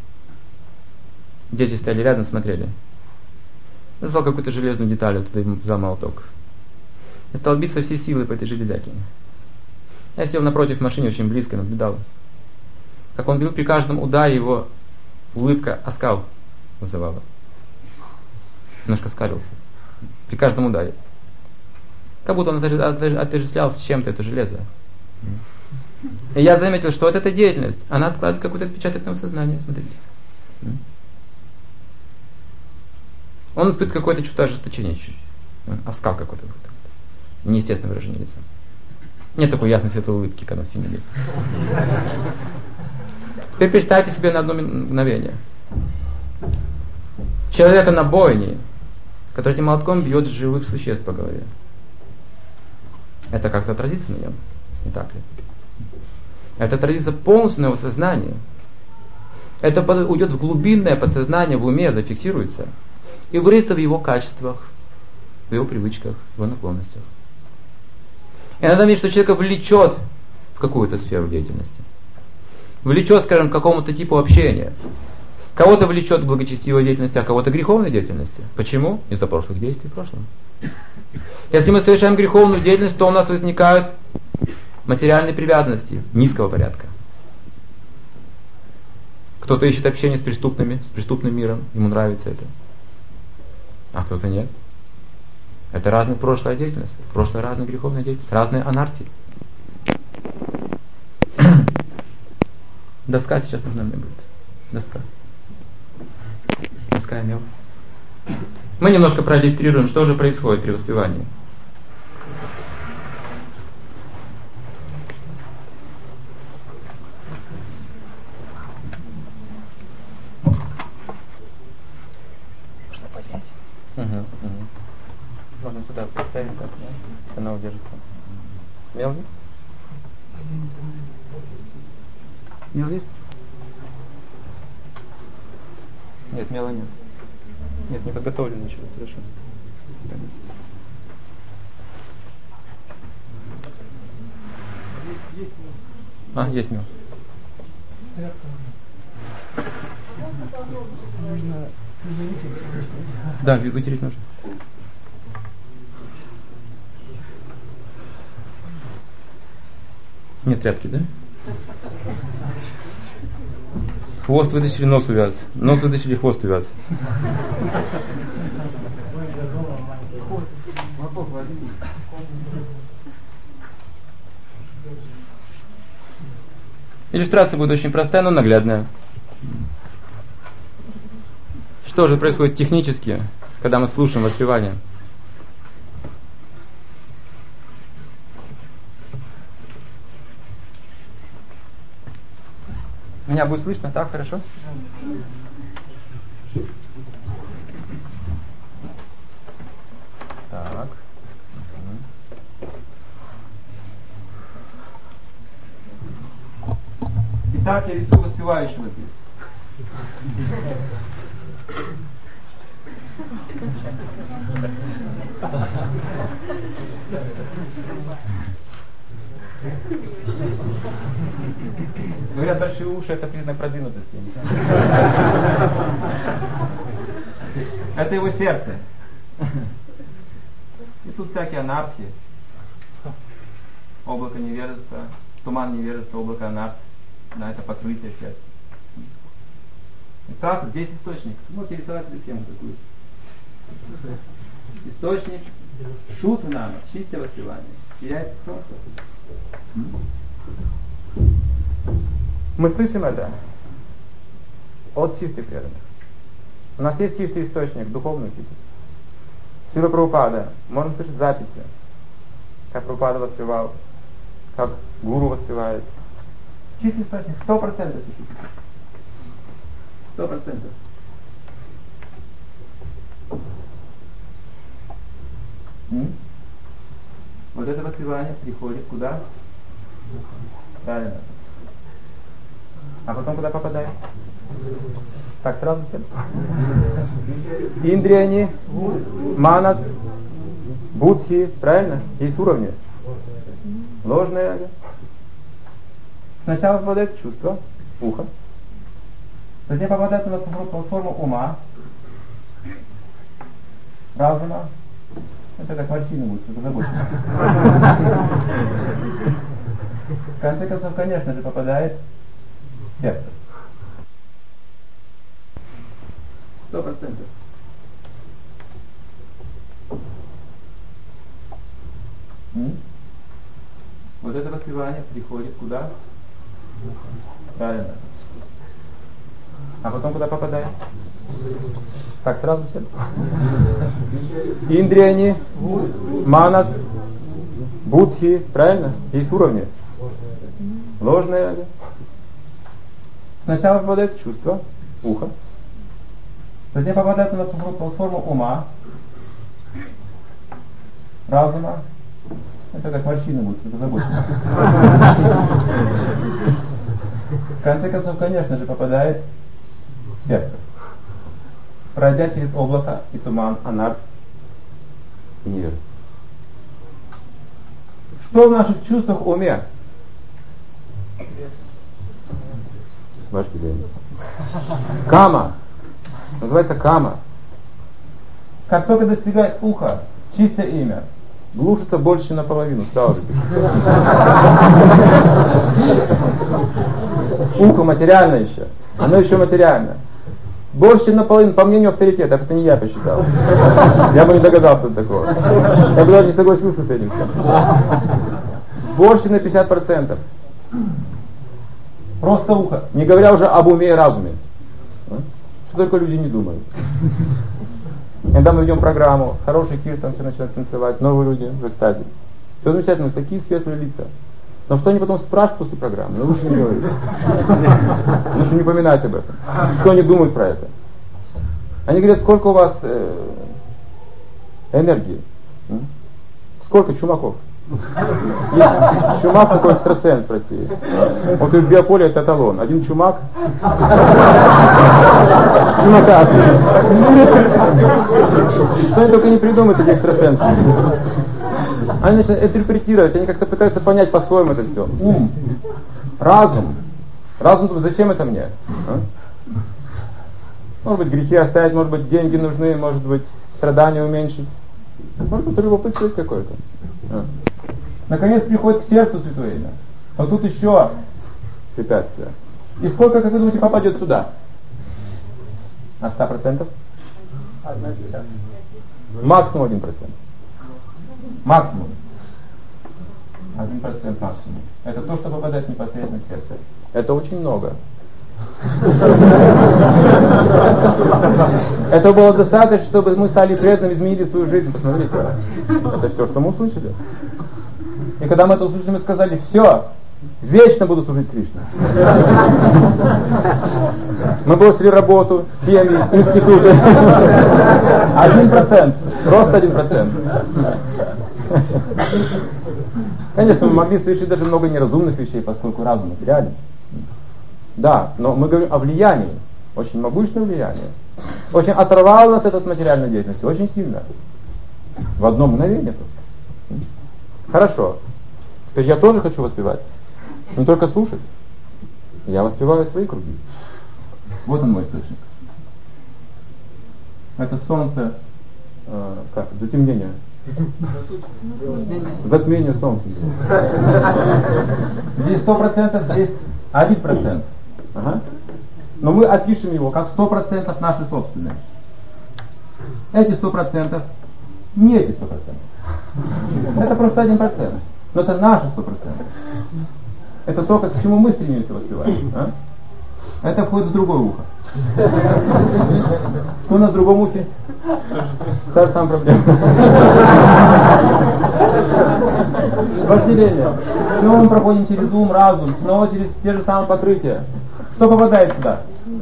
Дети стояли рядом, смотрели. Я взял какую-то железную деталь, туда ему взял молоток. И стал биться всей силой по этой железяке. Я сел напротив в машине, очень близко наблюдал. Как он бил, при каждом ударе его улыбка, оскал вызывала. Немножко скалился. При каждом ударе. Как будто он отождествлял с чем-то это железо. И я заметил, что вот эта деятельность, она откладывает какой-то отпечаток на его сознание. Смотрите. Он испытывает какое-то чувство ожесточения чуть-чуть. Оскал какой-то. Неестественное выражение лица. Нет такой ясной светлой улыбки, когда все видят. Теперь представьте себе на одно мгновение человека на бойне, который этим молотком бьет живых существ по голове. Это как-то отразится на нем, не так ли? Это отразится полностью на его сознании. Это уйдет в глубинное подсознание, в уме, зафиксируется. И выразится в его качествах, в его привычках, в его наклонностях. И иногда видно, что человека влечет в какую-то сферу деятельности. Влечет, скажем, к какому-то типу общения. Кого-то влечет к благочестивой деятельности, а кого-то к греховной деятельности. Почему? Из-за прошлых действий в прошлом. Если мы совершаем греховную деятельность, то у нас возникают материальные привязанности низкого порядка. Кто-то ищет общение с преступным миром, ему нравится это. А кто-то нет. Это разная прошлая деятельность, прошлая разная греховная деятельность, разные анархии. Доска сейчас нужна мне будет. Доска. Доска и мел. Мы немножко проиллюстрируем, что же происходит при воспевании. Можно поднять. Можно сюда поставить, так, да? Она удержится. Мел есть? Мел есть? Нет, мела нет. Нет, не подготовлено ничего, хорошо. Есть мел. Нужно вытереть. Да, вытереть нужно. Нет тряпки, да? Хвост вытащили, нос увяз. Нос вытащили, хвост увяз. Иллюстрация будет очень простая, но наглядная. Что же происходит технически, когда мы слушаем воспевание? Меня будет слышно? Так, хорошо? Так. Итак, я рисую воспевающего здесь. Говорят, большие уши — это признак продвинутости. Это его сердце. И тут всякие анархии. Облако невежества, туман невежества, облако анархии. Да, это покрытие сердца. Итак, здесь источник. Можете рисовать себе схему такую. Источник. Шут нам, чистое воспевание. Сияет солнце. Мы слышим это от чистых преданных. У нас есть чистый источник, духовный чистый. Шрила Прабхупада. Можно слышать записи, как Прабхупада воспевал, как гуру воспевает. Чистый источник, 100% слышите. 100%. Вот это воспевание приходит куда? Правильно. А потом куда попадает? Так, сразу все. Индрияни, манас, будхи, правильно? Есть уровни. Ложное эго. Сначала попадает чувство, ухо. Затем попадает на платформу ума, разума. Это как морщины будет, это забудьте. В конце концов, конечно же, попадает в сердце. 100%. Вот это воспевание приходит куда? Правильно. А потом куда попадает? Так, сразу все. Индрияни, манас, будхи, правильно? Есть уровни. Ложное эго. Сначала попадает чувство, ухо. Затем попадает на платформу ума, разума. Это как морщины будут, это забудьте. В конце концов, конечно же, попадает в сердце. Пройдя через облако и туман, анарх и невежество. Что в наших чувствах, уме? Вожделение. Кама. Называется кама. Как только достигает уха, чистое имя, глушится больше наполовину, сразу же. Ухо материально еще. Оно еще материально. Больше наполовину, по мнению авторитета, это не я посчитал. Я бы не догадался до такого. Я бы даже не согласился с этим. Больше на 50%. Просто ухо. Не говоря уже об уме и разуме. Что только люди не думают. Когда мы ведем программу, хороший киртан, все начинают танцевать, новые люди в экстазе. Все замечательно, такие светлые лица. Но что они потом спрашивают после программы? Ну лучше не говорить. Лучше не упоминать об этом. Что они думают про это? Они говорят, сколько у вас энергии? Сколько чумаков? Есть чумак такой экстрасенс в России. Вот в биополе это эталон. Один чумак. Чумака. Что они только не придумают, эти экстрасенсы. Они начинают интерпретировать, они как-то пытаются понять по-своему это все. Ум, разум. Разум думает, зачем это мне? А? Может быть, грехи оставить, может быть, деньги нужны, может быть, страдания уменьшить. Может быть, любопытство есть какое-то. А. Наконец приходит к сердцу Святое Имя. Но тут еще препятствия. И сколько, как вы думаете, попадет сюда? На 100%? 1/10. Максимум 1%. Максимум. 1% максимум. Это то, что попадает непосредственно в сердце. Это очень много. Это было достаточно, чтобы мы стали преданными, изменили свою жизнь. Посмотрите. Это все, что мы услышали. И когда мы это услышали, мы сказали: все, вечно буду служить Кришне. Мы бросили работу, семьи, институты. 1%. Просто 1%. Конечно, мы могли совершить даже много неразумных вещей, поскольку разум материален. Да, но мы говорим о влиянии. Очень могущественное влияние. Очень оторвало нас от материальной деятельности. Очень сильно. В одно мгновение только. Хорошо. Теперь я тоже хочу воспевать. Не только слушать. Я воспеваю свои круги. Вот он мой источник. Это солнце, как, затемнение. Затмение солнца. Здесь 100%, здесь 1%. Ага. Но мы опишем его как 100% наши собственные. Эти 100% не эти 100%. Это просто 1%. Но это наши 100%. Это то, к чему мы стремимся воспевать. А? Это входит в другое ухо. Что у нас в другом ухе? Та же самая проблема. Вожделение. Снова мы проходим через ум, разум, снова через те же самые покрытия. Что попадает сюда?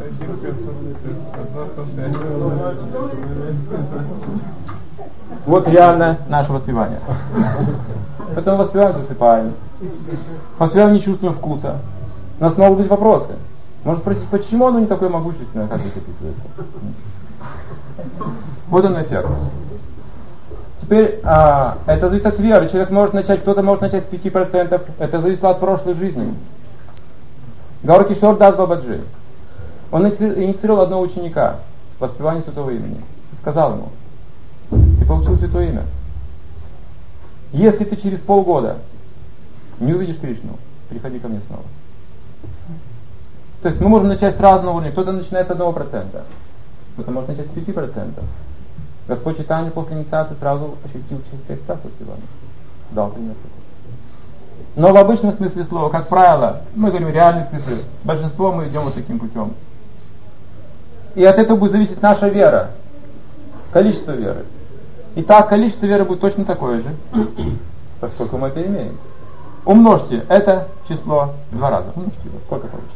Вот реально наше воспевание. Потом воспеваем, засыпаем. Воспеваем, не чувствуем вкуса. У нас могут быть вопросы. Можно спросить, почему оно не такое могущественное, как здесь описывается. Вот он эффект. Теперь это зависит от веры. Человек может начать, кто-то может начать с 5%. Это зависит от прошлой жизни. Гаура Кишор Дас Бабаджи. Он инициировал одного ученика в воспевании святого имени. Сказал ему: ты получил святое имя. Если ты через полгода не увидишь Кришну, приходи ко мне снова. То есть мы можем начать с разного уровня. Кто-то начинает с 1%, кто-то может начать с 5%. Господь Чайтанья после инициации сразу ощутил чистое экстаз воспевания. Дал пример. Но в обычном смысле слова, как правило, мы говорим реальные цифры. Большинство мы идем вот таким путем. И от этого будет зависеть наша вера, количество веры. Итак, количество веры будет точно такое же, поскольку мы это имеем. Умножьте это число 2 раза. Умножьте его. Сколько получится?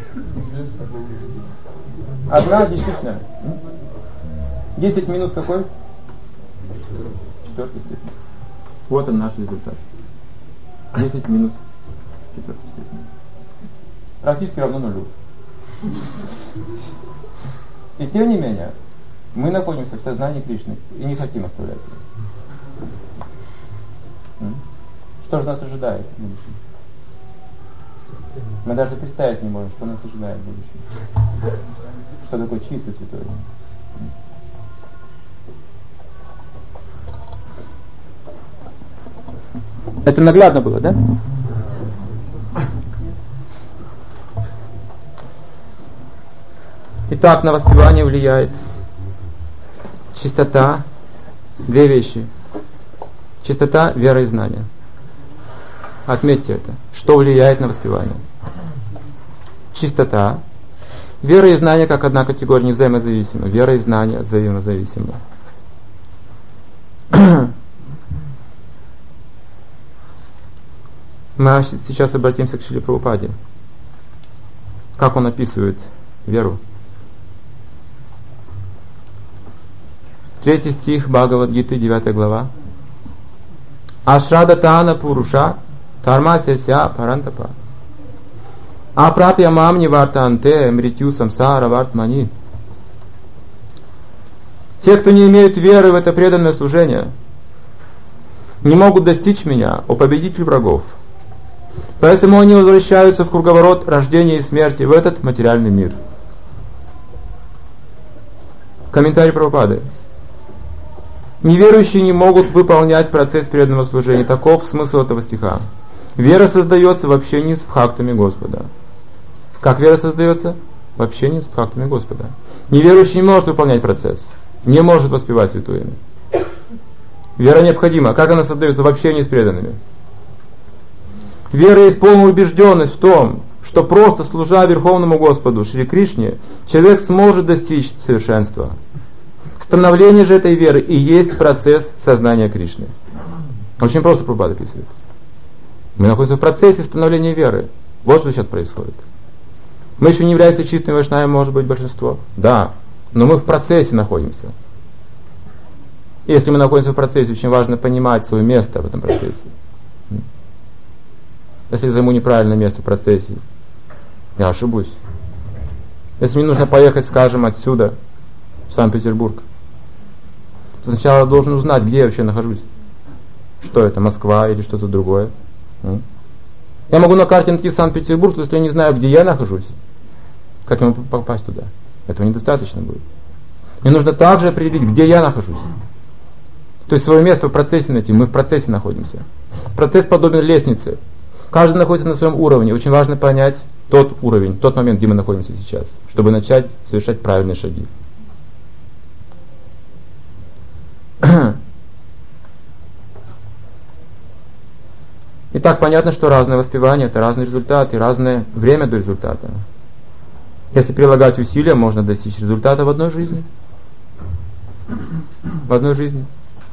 1 десятичная. 10 минус какой? 4 степень. Вот он наш результат. 10 минус 4 степень. Практически равно 0. И тем не менее, мы находимся в сознании Кришны и не хотим оставлять его. Что же нас ожидает в будущем? Мы даже представить не можем, что нас ожидает в будущем. Что такое чистое святое. Это наглядно было, да? Итак, на воспевание влияет чистота, 2 вещи. Чистота, вера и знание. Отметьте это. Что влияет на воспевание? Чистота. Вера и знание как одна категория, не взаимозависимы. Вера и знание взаимозависимы. Мы сейчас обратимся к Шриле Прабхупаде. Как он описывает веру. 3 стих Бхагавад-гиты, 9 глава. Ашрадатана Пуруша Тармасяся Парантапа Апрапья Мамни Вартанте Мритю Самсара Вартмани. Те, кто не имеют веры в это преданное служение, не могут достичь меня, о победитель врагов. Поэтому они возвращаются в круговорот рождения и смерти, в этот материальный мир. Комментарий Прабхупады. Неверующие не могут выполнять процесс преданного служения. Таков смысл этого стиха. Вера создается в общении с бхактами Господа. Как вера создается? В общении с бхактами Господа. Неверующий не может выполнять процесс. Не может воспевать святое имя. Вера необходима. Как она создается? В общении с преданными. Вера есть полная убежденность в том, что просто служа Верховному Господу Шри Кришне, человек сможет достичь совершенства. Становление же этой веры и есть процесс сознания Кришны. Очень просто Прабхупада описывает. Мы находимся в процессе становления веры. Вот что сейчас происходит. Мы еще не являемся чистыми вайшнавами, может быть, большинство. Да, но мы в процессе находимся. Если мы находимся в процессе, очень важно понимать свое место в этом процессе. Если я займу неправильное место в процессе, я ошибусь. Если мне нужно поехать, скажем, отсюда, в Санкт-Петербург, то сначала я должен узнать, где я вообще нахожусь. Что это, Москва или что-то другое. Я могу на карте найти Санкт-Петербург, но если я не знаю, где я нахожусь, как я могу попасть туда? Этого недостаточно будет. Мне нужно также определить, где я нахожусь. То есть свое место в процессе найти. Мы в процессе находимся. Процесс подобен лестнице. Каждый находится на своем уровне. Очень важно понять тот уровень, тот момент, где мы находимся сейчас, чтобы начать совершать правильные шаги. Итак, понятно, что разное воспевание — это разные результаты, разное время до результата. Если прилагать усилия, можно достичь результата в одной жизни. В одной жизни.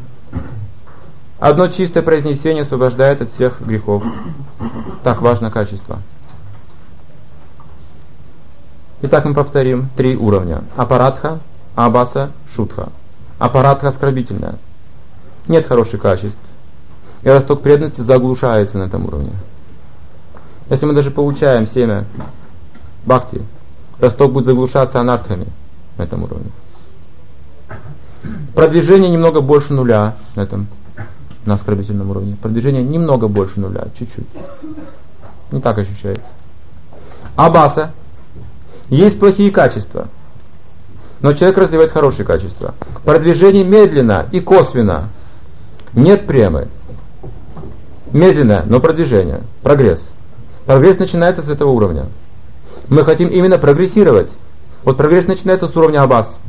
Одно чистое произнесение освобождает от всех грехов. Так важно качество. Итак, мы повторим 3 уровня. Апарадха, абаса, шутха. Апарадха оскорбительная. Нет хороших качеств. И росток преданности заглушается на этом уровне. Если мы даже получаем семя бхакти, росток будет заглушаться анартхами на этом уровне. Продвижение немного больше нуля на оскорбительном уровне. Продвижение немного больше нуля, чуть-чуть. Не так ощущается. Абаса. Есть плохие качества, но человек развивает хорошие качества. Продвижение медленно и косвенно. Нет премы. Медленное, но продвижение. Прогресс. Прогресс начинается с этого уровня. Мы хотим именно прогрессировать. Вот прогресс начинается с уровня абас.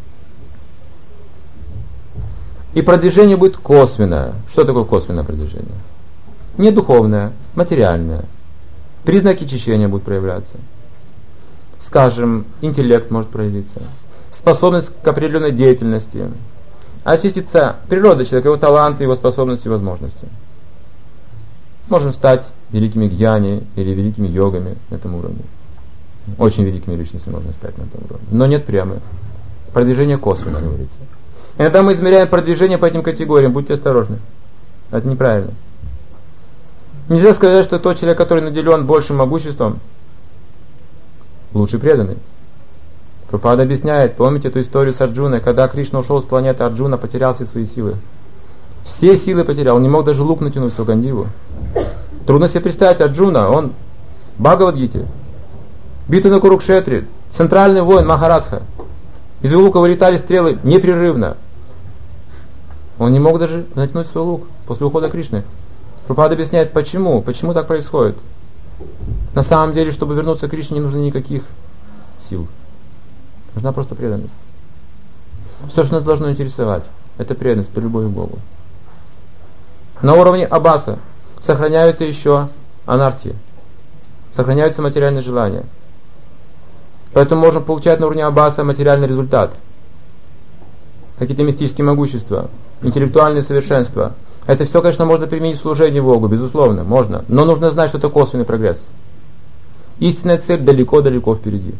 И продвижение будет косвенное. Что такое косвенное продвижение? Не духовное, материальное. Признаки очищения будут проявляться. Скажем, интеллект может проявиться. Способность к определенной деятельности. Очистится природа человека, его таланты, его способности и возможности. Можем стать великими гьяни или великими йогами на этом уровне. Очень великими личностями можно стать на этом уровне. Но нет премы. Продвижение косвенно, говорится. Иногда мы измеряем продвижение по этим категориям. Будьте осторожны. Это неправильно. Нельзя сказать, что тот человек, который наделен большим могуществом, лучше преданный. Прабхупада объясняет, помните эту историю с Арджуной, когда Кришна ушел с планеты, Арджуна потерял все свои силы. Все силы потерял, он не мог даже лук натянуть в Гандиву. Трудно себе представить Арджуна, он в Бхагавад-гите, битва на Курукшетре, центральный воин Махарадха. Из его лука вылетали стрелы непрерывно. Он не мог даже натянуть свой лук после ухода Кришны. Прабхупада объясняет, почему так происходит. На самом деле, чтобы вернуться к Кришне, не нужно никаких сил. Нужна просто преданность. Все, что нас должно интересовать, это преданность, это любовь к Богу. На уровне абаса сохраняются еще анархии, сохраняются материальные желания. Поэтому можем получать на уровне абаса материальный результат. Какие-то мистические могущества, интеллектуальные совершенства. Это все, конечно, можно применить в служении Богу, безусловно, можно. Но нужно знать, что это косвенный прогресс. Истинная цель далеко-далеко впереди.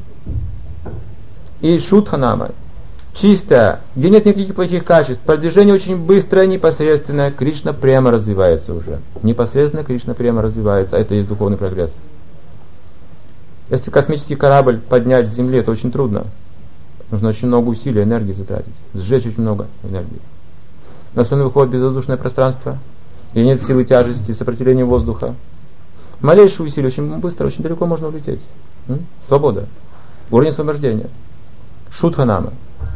И шутханама, чистая, где нет никаких плохих качеств, продвижение очень быстрое, непосредственное, Кришна прямо развивается уже. Непосредственно Кришна прямо развивается, а это и есть духовный прогресс. Если космический корабль поднять с Земли, это очень трудно. Нужно очень много усилий, энергии затратить, сжечь очень много энергии. Но если он выходит в безвоздушное пространство, и нет силы тяжести, сопротивления воздуха, малейшие усилия, очень быстро, очень далеко можно улететь. Свобода. Уровень освобождения. Шутханама.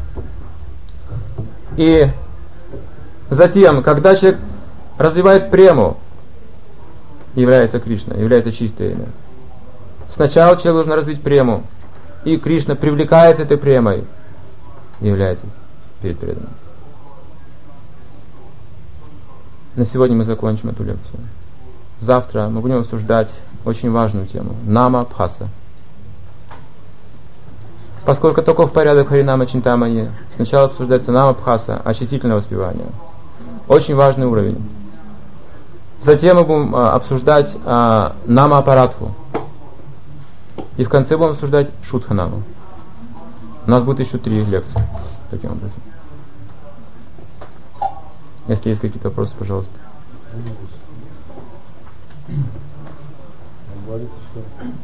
И затем, когда человек развивает прему, является Кришна, является чистое имя. Сначала человек должен развить прему, и Кришна привлекается этой премой, является перед преданным. На сегодня мы закончим эту лекцию. Завтра мы будем обсуждать очень важную тему. Нама Абхаса. Поскольку таков порядок Харинама Чинтамани, сначала обсуждается Нама Абхаса, очистительное воспевание. Очень важный уровень. Затем мы будем обсуждать Нама Апаратху. И в конце будем обсуждать Шудханаму. У нас будет еще 3 лекции. Таким образом. Если есть какие-то вопросы, пожалуйста. Говорится, что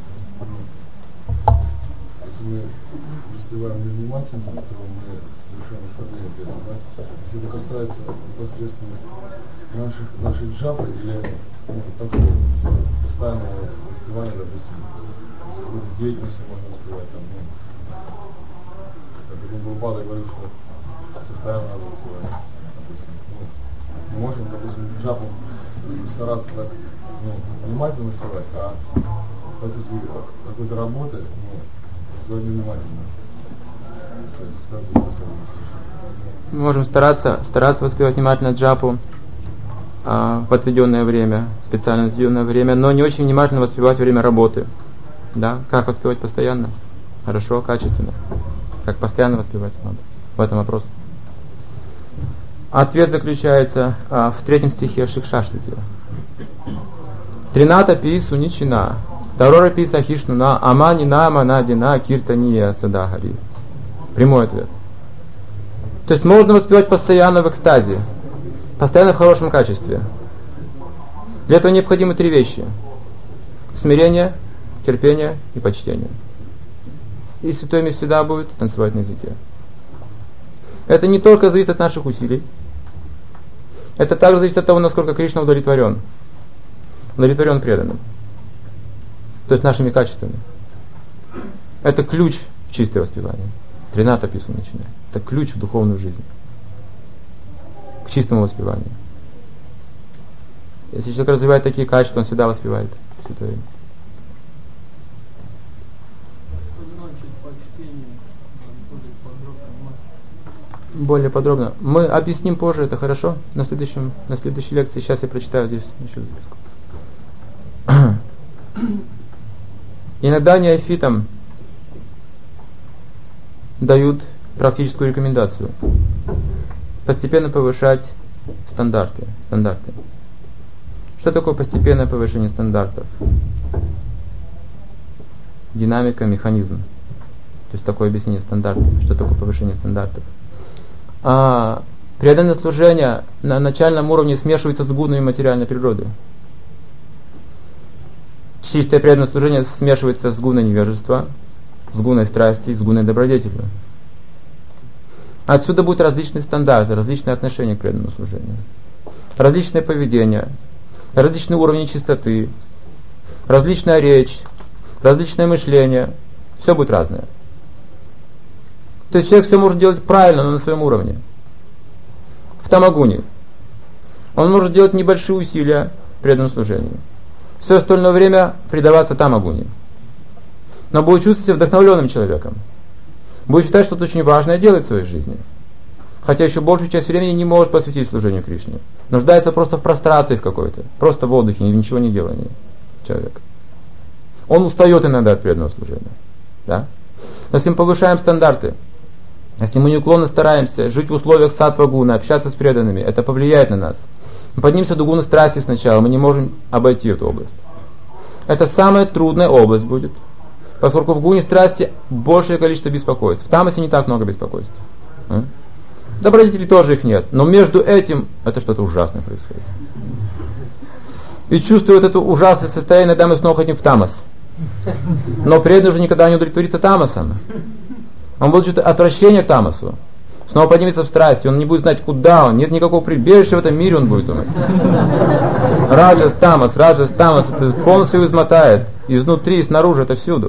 если мы воспеваем невнимательно, то мы совершаем ослабление при этом, да? Если это касается непосредственно нашей джапы или такого постоянного воспевания, допустим, какой-то деятельности можно воспевать, там, как один Прабхупада говорил, что постоянно надо воспевать, допустим. Мы можем, допустим, джапу стараться так внимательно воспевать, а в этой какой-то работы воспевать невнимательно. То есть, как бы мы можем стараться воспевать внимательно джапу в отведенное время, специально отведенное время, но не очень внимательно воспевать во время работы. Да? Как воспевать постоянно? Хорошо, качественно. Как постоянно воспевать надо? В этом вопрос. Ответ заключается в 3 стихе Шикшаштхи. Трината пису ничина, тарора писа хишнуна, амани нама надина киртания садагари. Прямой ответ. То есть можно воспевать постоянно в экстазе, постоянно в хорошем качестве. Для этого необходимы 3 вещи: смирение, терпение и почтение. И Святой Мир всегда будет танцевать на языке. Это не только зависит от наших усилий, это также зависит от того, насколько Кришна удовлетворен преданным. То есть нашими качествами. Это ключ в чистое воспевание. Трината пису начинает. Это ключ в духовную жизнь. К чистому воспеванию. Если человек развивает такие качества, он всегда воспевает Святое Имя. Более подробно. Мы объясним позже, это хорошо? На следующей лекции. Сейчас я прочитаю здесь еще записку. Иногда неофитам дают практическую рекомендацию постепенно повышать стандарты. Что такое постепенное повышение стандартов? Динамика, механизм. То есть такое объяснение стандартов. Что такое повышение стандартов? Преданное служение на начальном уровне смешивается с гунами материальной природы. Чистое преданное служение смешивается с гуной невежества, с гуной страсти, с гуной добродетели. Отсюда будут различные стандарты, различные отношения к преданному служению. Различное поведение, различные уровни чистоты, различная речь, различное мышление. Все будет разное. То есть человек все может делать правильно, но на своем уровне. В тамагуне он может делать небольшие усилия в преданном служении. Все остальное время предаваться тамагуне. Но будет чувствовать себя вдохновленным человеком. Будет считать, что это очень важное делать в своей жизни. Хотя еще большую часть времени не может посвятить служению Кришне. Нуждается просто в прострации в какой-то. Просто в отдыхе, ничего не делании человек. Он устает иногда от преданного служения. Да? Но если мы повышаем стандарты, если мы неуклонно стараемся жить в условиях саттва-гуны, общаться с преданными, это повлияет на нас. Мы поднимемся до гуны страсти сначала, мы не можем обойти эту область. Это самая трудная область будет, поскольку в гуне страсти большее количество беспокойств. В тамасе не так много беспокойств. Добродетелей тоже их нет, но между этим это что-то ужасное происходит. И чувствуя вот это ужасное состояние, иногда мы снова хотим в тамас. Но преданный уже никогда не удовлетворится тамасом. Он будет чувствовать отвращение к тамасу. Снова поднимется в страсти, он не будет знать, куда он. Нет никакого прибежища в этом мире, он будет думать. Раджас, тамас, это полностью его измотает. Изнутри, снаружи, это всюду.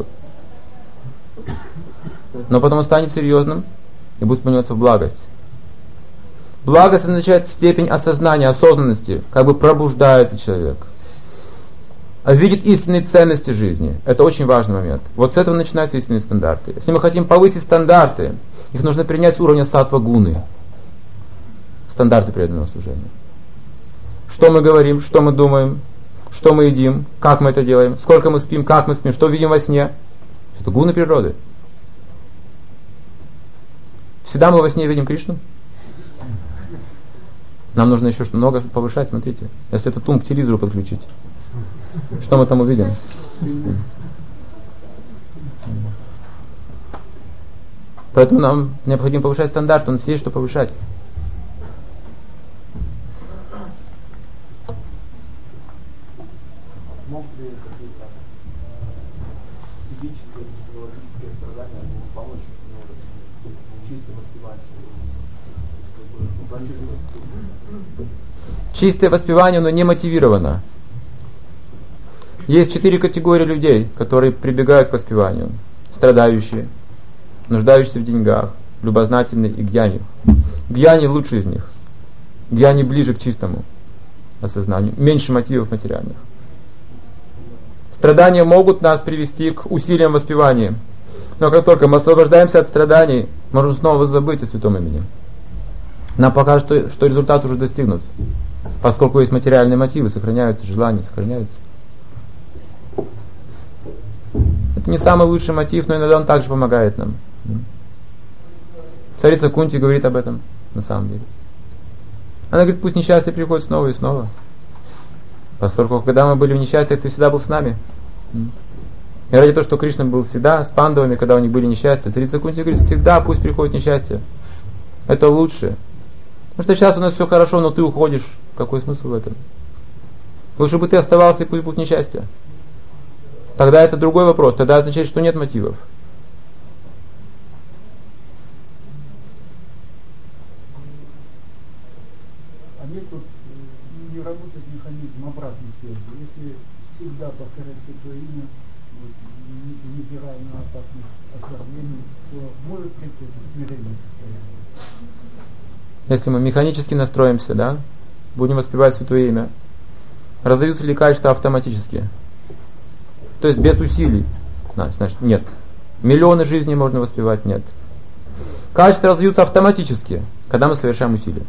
Но потом он станет серьезным и будет подниматься в благость. Благость означает степень осознания, осознанности, как бы пробуждает человек. Видит истинные ценности жизни. Это очень важный момент. Вот с этого начинаются истинные стандарты. Если мы хотим повысить стандарты, их нужно принять с уровня саттва-гуны. Стандарты преданного служения. Что мы говорим, что мы думаем, что мы едим, как мы это делаем, сколько мы спим, как мы спим, что видим во сне. Это гуны природы. Всегда мы во сне видим Кришну. Нам нужно еще что много повышать, смотрите. Если этот ум к телевизору подключить, что мы там увидим? Поэтому нам необходимо повышать стандарт, у нас есть что повышать. Могут ли какие-то физические, психологические страдания помочь чисто воспевать? Чистое воспевание, но не мотивировано. Есть 4 категории людей, которые прибегают к воспеванию. Страдающие, нуждающиеся в деньгах, любознательные и гьяни. Гьяни лучший из них. Гьяни ближе к чистому осознанию, меньше мотивов материальных. Страдания могут нас привести к усилиям воспевания. Но как только мы освобождаемся от страданий, можем снова забыть о святом имени. Нам покажет, что результат уже достигнут. Поскольку есть материальные мотивы, сохраняются, желания сохраняются. Это не самый лучший мотив, но иногда он также помогает нам. Царица Кунти говорит об этом, на самом деле. Она говорит, пусть несчастье приходит снова и снова. Поскольку, когда мы были в несчастьях, ты всегда был с нами. И ради того, что Кришна был всегда с пандавами, когда у них были несчастья, Царица Кунти говорит, всегда пусть приходит несчастье. Это лучше. Потому что сейчас у нас все хорошо, но ты уходишь. Какой смысл в этом? Лучше бы ты оставался, и пусть будет несчастье. Тогда это другой вопрос. Тогда означает, что нет мотивов. А мне тут не работает механизм обратной связи. Если всегда повторять святое имя, вот, невзирая на опасность ослабления, то может прийти это смирение состояние. Если мы механически настроимся, да, будем воспевать святое имя, раздаются ли качества автоматически? То есть без усилий? Значит, нет. Миллионы жизней можно воспевать? Нет. Качества раздаются автоматически, когда мы совершаем усилия.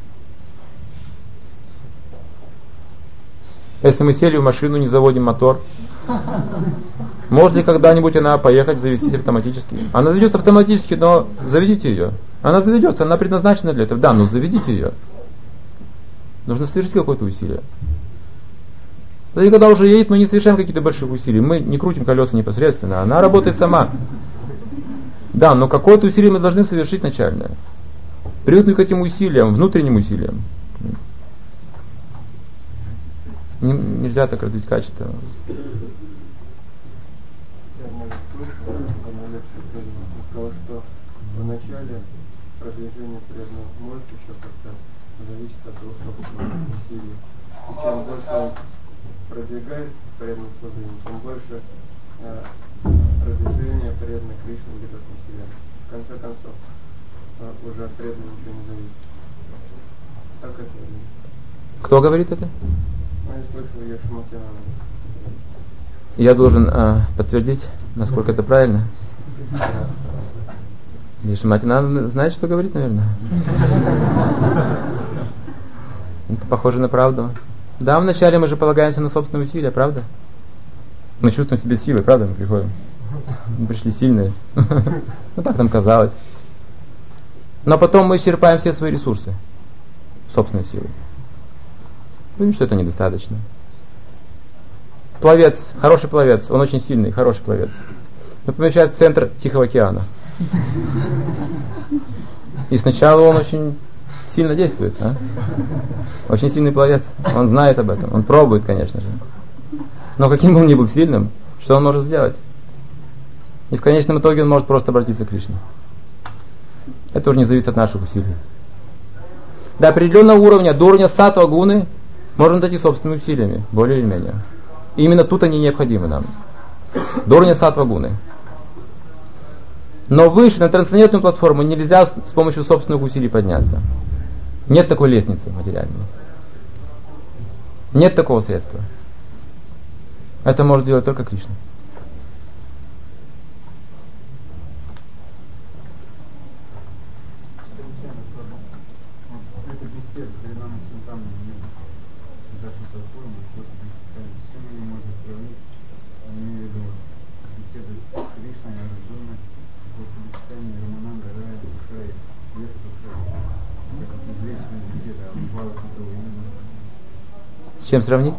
Если мы сели в машину, не заводим мотор, может ли когда-нибудь она поехать, завестись автоматически? Она заведется автоматически, но заведите ее. Она заведется, она предназначена для этого. Да, но заведите ее. Нужно совершить какое-то усилие. И когда уже едет, мы не совершаем какие-то большие усилия. Мы не крутим колеса непосредственно. Она работает сама. Да, но какое-то усилие мы должны совершить начальное. Привыкнуть к этим усилиям, внутренним усилиям. Нельзя так развить качество. Что в начале продвижение преданных может еще как-то зависит от его собственных усилий. И чем больше он продвигает преданных служение, тем больше продвижение преданных Кришны ведет на себя. В конце концов, уже от преданных ничего не зависит. Так это. Кто говорит это? Я слышал ее Шиматина. Я должен подтвердить, насколько это правильно. Шиматина знает, что говорит, наверное. Это похоже на правду. Да, вначале мы же полагаемся на собственные усилия, правда? Мы чувствуем в себе силы, правда, мы приходим. Мы пришли сильные. Ну так нам казалось. Но потом мы исчерпаем все свои ресурсы. Собственной силы. Видим, что это недостаточно. Пловец, хороший пловец, он очень сильный, хороший пловец. Он помещает в центр Тихого океана. И сначала он очень сильно действует. Очень сильный пловец. Он знает об этом. Он пробует, конечно же. Но каким бы он ни был сильным, что он может сделать? И в конечном итоге он может просто обратиться к Кришне. Это уже не зависит от наших усилий. До определенного уровня, до уровня саттва гуны, можно дойти собственными усилиями, более или менее. И именно тут они необходимы нам. До уровня саттва гуны. Но выше, на трансцендентную платформу, нельзя с помощью собственных усилий подняться. Нет такой лестницы материальной. Нет такого средства. Это может делать только Кришна. С чем сравнить?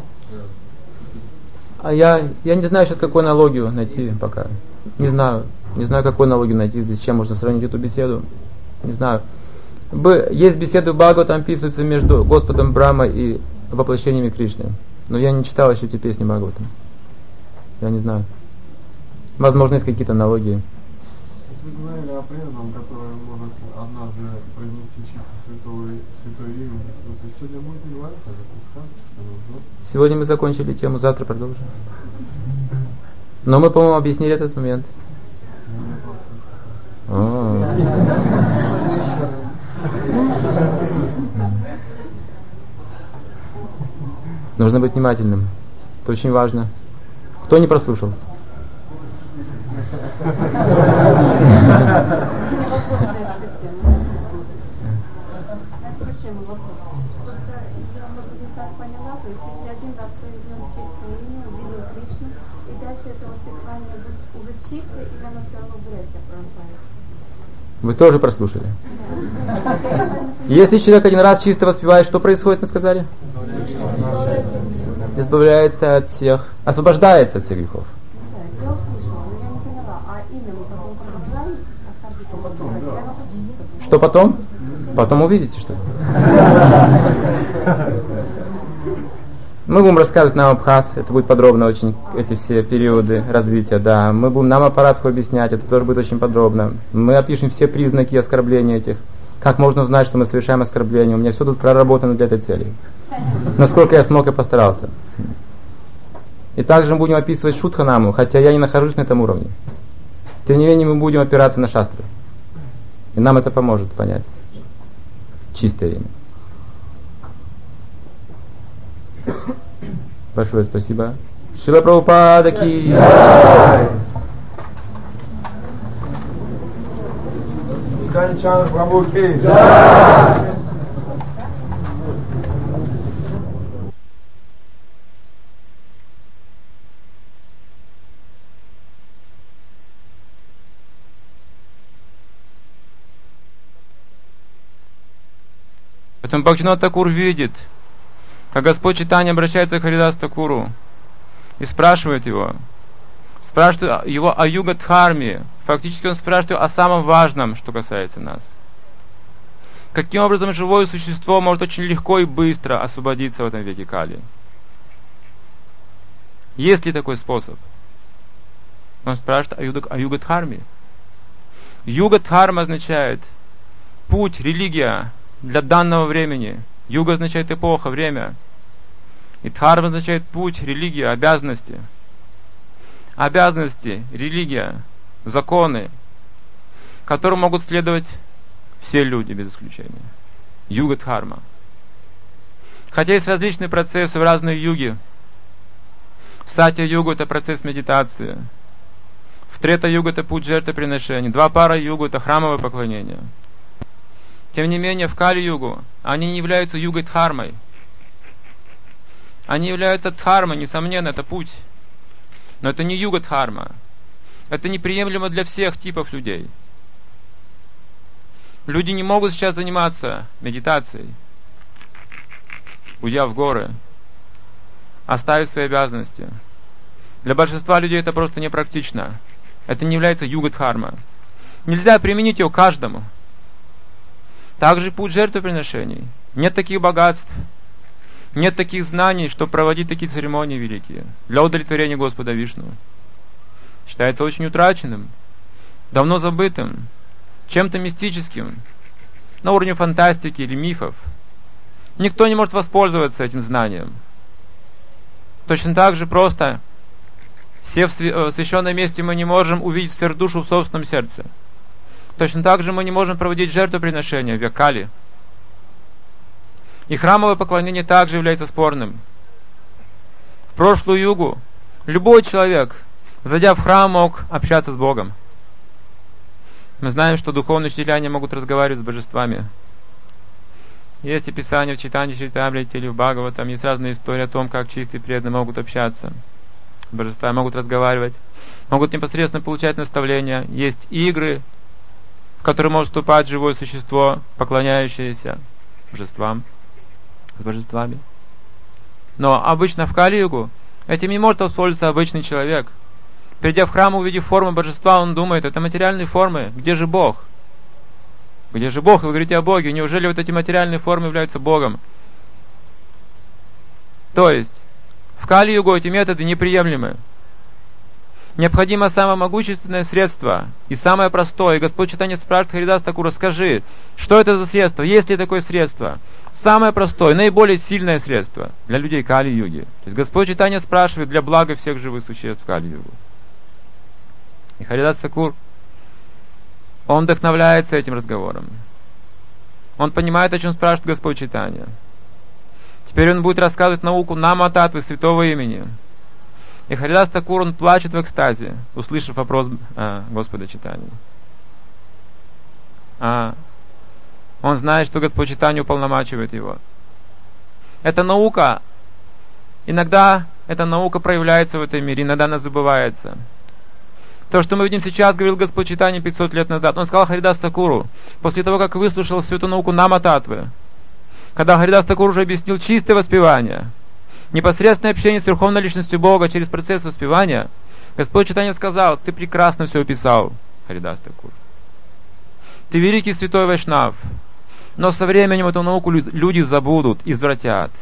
А я не знаю сейчас, какую аналогию найти пока. Не знаю, какую аналогию найти, с чем можно сравнить эту беседу. Не знаю. Есть беседы в Бхагаватам, описываются между Господом Брахма и воплощениями Кришны. Но я не читал еще эти песни Бхагаватам. Я не знаю. Возможно, есть какие-то аналогии. Вы говорили о преданном, который может однажды произнести чисто святое имя. То есть сегодня будет не важно, Сегодня мы закончили тему, завтра продолжим. Но мы, по-моему, объяснили этот момент. Нужно быть внимательным. Это очень важно. Кто не прослушал? Вы тоже прослушали? Если человек один раз чисто воспевает, что происходит, мы сказали? Избавляется от всех, освобождается от всех грехов. Что потом? Потом увидите, что. Мы будем рассказывать нам Абхаз, это будет подробно очень, эти все периоды развития, да. Мы будем нам аппаратку объяснять, это тоже будет очень подробно. Мы опишем все признаки оскорбления этих. Как можно узнать, что мы совершаем оскорбление? У меня все тут проработано для этой цели. Насколько я смог и постарался. И также мы будем описывать Шудханаму, хотя я не нахожусь на этом уровне. Тем не менее, мы будем опираться на шастры. И нам это поможет понять чистое имя. Большое спасибо. Шрила Прабхупада ки. Канчан Прабху ки. Потом Бхактивинода Такур видит, как Господь Чайтанья обращается к Харидас Такуру и спрашивает его о юга-дхарме. Фактически он спрашивает о самом важном, что касается нас. Каким образом живое существо может очень легко и быстро освободиться в этом веке Кали? Есть ли такой способ? Он спрашивает о юга-дхарме. Юга-дхарма означает путь, религия для данного времени. Юга означает эпоха, время. И дхарма означает путь, религия, обязанности. Обязанности, религия, законы, которым могут следовать все люди без исключения. Юга дхарма. Хотя есть различные процессы в разные юги. В сатья-югу это процесс медитации. В трета-югу это путь жертвоприношений. 2 пара югу это храмовое поклонение. Тем не менее, в Кали-югу они не являются югой-дхармой. Они являются дхармой, несомненно, это путь. Но это не юга-дхарма. Это неприемлемо для всех типов людей. Люди не могут сейчас заниматься медитацией, уйдя в горы, оставив свои обязанности. Для большинства людей это просто непрактично. Это не является юга-дхарма. Нельзя применить его каждому. Также путь жертвоприношений. Нет таких богатств, нет таких знаний, чтобы проводить такие церемонии великие для удовлетворения Господа Вишну. Считается очень утраченным, давно забытым, чем-то мистическим, на уровне фантастики или мифов. Никто не может воспользоваться этим знанием. Точно так же просто, сев в священном месте, мы не можем увидеть сверхдушу в собственном сердце. Точно так же мы не можем проводить жертвоприношения в век Кали. И храмовое поклонение также является спорным. В прошлую югу любой человек, зайдя в храм, мог общаться с Богом. Мы знаем, что духовные учителя не могут разговаривать с божествами. Есть описание в Чайтанья Чаритамрите или в Бхагаватам, есть разные истории о том, как чистые преданные могут общаться с божествами, могут разговаривать, могут непосредственно получать наставления. Есть игры, в которые может вступать живое существо, поклоняющееся божествам, с божествами. Но обычно в Кали-югу этим не может воспользоваться обычный человек. Придя в храм, увидев форму божества, он думает, это материальные формы, где же Бог? Где же Бог? Вы говорите о Боге. Неужели вот эти материальные формы являются Богом? То есть, в Кали-югу эти методы неприемлемы. Необходимо самое могущественное средство и самое простое. И Господь Чайтанья спрашивает Харидас Такура, скажи, что это за средство? Есть ли такое средство? Самое простое, наиболее сильное средство для людей Кали-юги. То есть Господь Чайтанья спрашивает для блага всех живых существ Кали-югу. И Харидас Такур, он вдохновляется этим разговором. Он понимает, о чем спрашивает Господь Чайтанья. Теперь он будет рассказывать науку Нама Татвы, святого имени. И Харидас Такур, он плачет в экстазе, услышав вопрос Господа Чайтаньи. Он знает, что Господь Чайтанья уполномачивает его. Эта наука, иногда эта наука проявляется в этом мире, иногда она забывается. То, что мы видим сейчас, говорил Господь Чайтанья 500 лет назад. Он сказал Харидас Такуру, после того, как выслушал всю эту науку Нама Татвы, когда Харидас Такур уже объяснил чистое воспевание, непосредственное общение с Верховной Личностью Бога через процесс воспевания, Господь Чайтанья сказал, ты прекрасно все описал, Харидас Такур. Ты великий святой Вайшнав, но со временем эту науку люди забудут, извратят.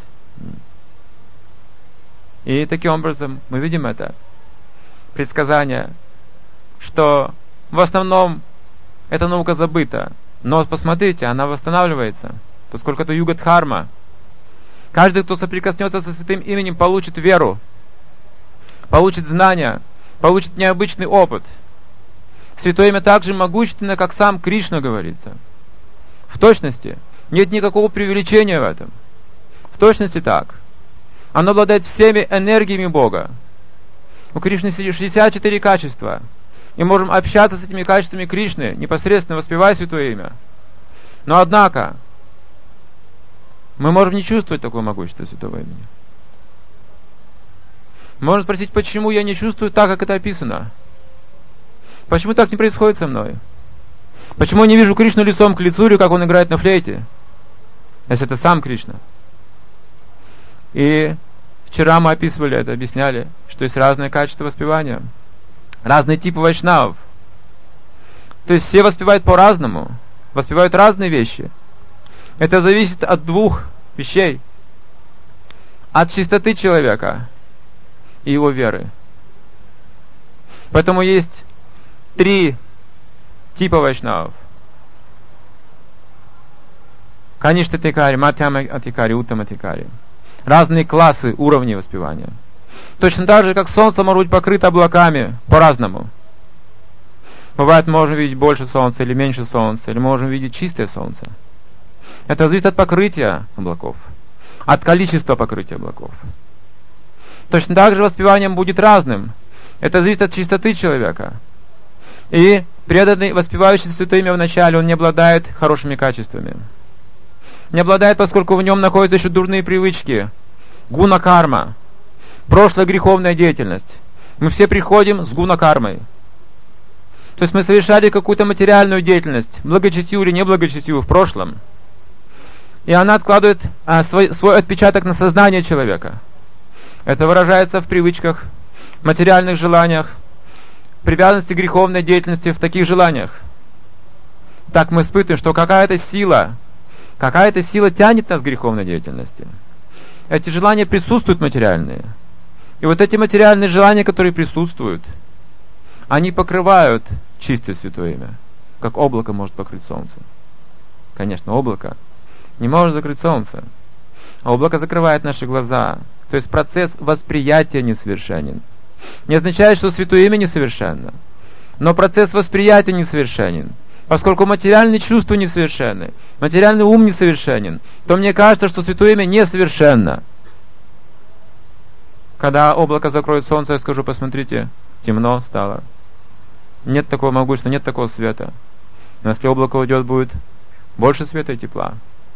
И таким образом мы видим это предсказание, что в основном эта наука забыта. Но посмотрите, она восстанавливается, поскольку это юга Дхарма. Каждый, кто соприкоснется со святым именем, получит веру, получит знания, получит необычный опыт. Святое имя так же могущественно, как сам Кришна, говорится. В точности нет никакого преувеличения в этом. В точности так. Оно обладает всеми энергиями Бога. У Кришны 64 качества. И можем общаться с этими качествами Кришны, непосредственно воспевая святое имя. Но однако, мы можем не чувствовать такое могущество святого имени. Можно спросить, почему я не чувствую так, как это описано? Почему так не происходит со мной? Почему я не вижу Кришну лицом к лицу, или как он играет на флейте? Если это сам Кришна. И вчера мы описывали это, объясняли, что есть разные качества воспевания. Разные типы вайшнавов. То есть все воспевают по-разному. Воспевают разные вещи. Это зависит от двух вещей. От чистоты человека и его веры. Поэтому есть 3 типа вайшнавов. Каништа Тикари, Мадхьяма Атикари, Уттама Атикари. Разные классы, уровней воспевания. Точно так же, как солнце может быть покрыто облаками по-разному. Бывает, можем видеть больше солнца или меньше солнца, или можем видеть чистое солнце. Это зависит от покрытия облаков, от количества покрытия облаков. Точно так же воспеванием будет разным. Это зависит от чистоты человека. И преданный, воспевающий святое имя вначале, он не обладает хорошими качествами. Не обладает, поскольку в нем находятся еще дурные привычки. Гуна-карма. Прошлая греховная деятельность. Мы все приходим с гуна-кармой. То есть мы совершали какую-то материальную деятельность, благочестивую или неблагочестивую в прошлом. И она откладывает свой отпечаток на сознание человека. Это выражается в привычках, материальных желаниях, привязанности к греховной деятельности в таких желаниях. Так мы испытываем, что какая-то сила тянет нас к греховной деятельности. Эти желания присутствуют материальные. И вот эти материальные желания, которые присутствуют, они покрывают чистое святое имя, как облако может покрыть солнце. Конечно, облако не может закрыть солнце, а облако закрывает наши глаза. То есть процесс восприятия несовершенен. Не означает, что святое имя несовершенно, но процесс восприятия несовершенен. Поскольку материальные чувства несовершенны, материальный ум несовершенен, то мне кажется, что святое имя несовершенно. Когда облако закроет солнце, я скажу, посмотрите, темно стало. Нет такого могущества, нет такого света. Но если облако уйдет, будет больше света и тепла.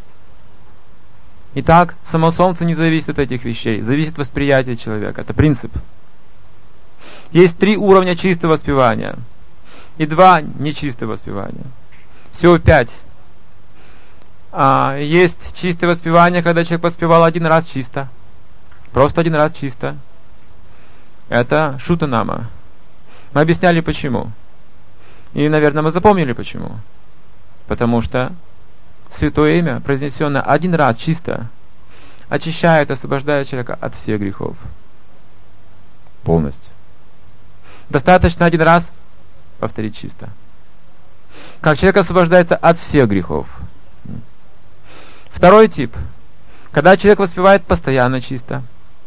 Итак, само солнце не зависит от этих вещей, зависит от восприятия человека. Это принцип. Есть 3 уровня чистого воспевания и 2 нечистого воспевания. Всего 5. Есть чистое воспевание, когда человек воспевал 1 раз чисто. Просто один раз чисто. Это шутанама. Мы объясняли почему. И, наверное, мы запомнили почему. Потому что святое имя, произнесенное один раз чисто, очищает, освобождает человека от всех грехов. Полностью. Достаточно один раз повторить чисто. Как человек освобождается от всех грехов. Второй тип. Когда человек воспевает постоянно чисто.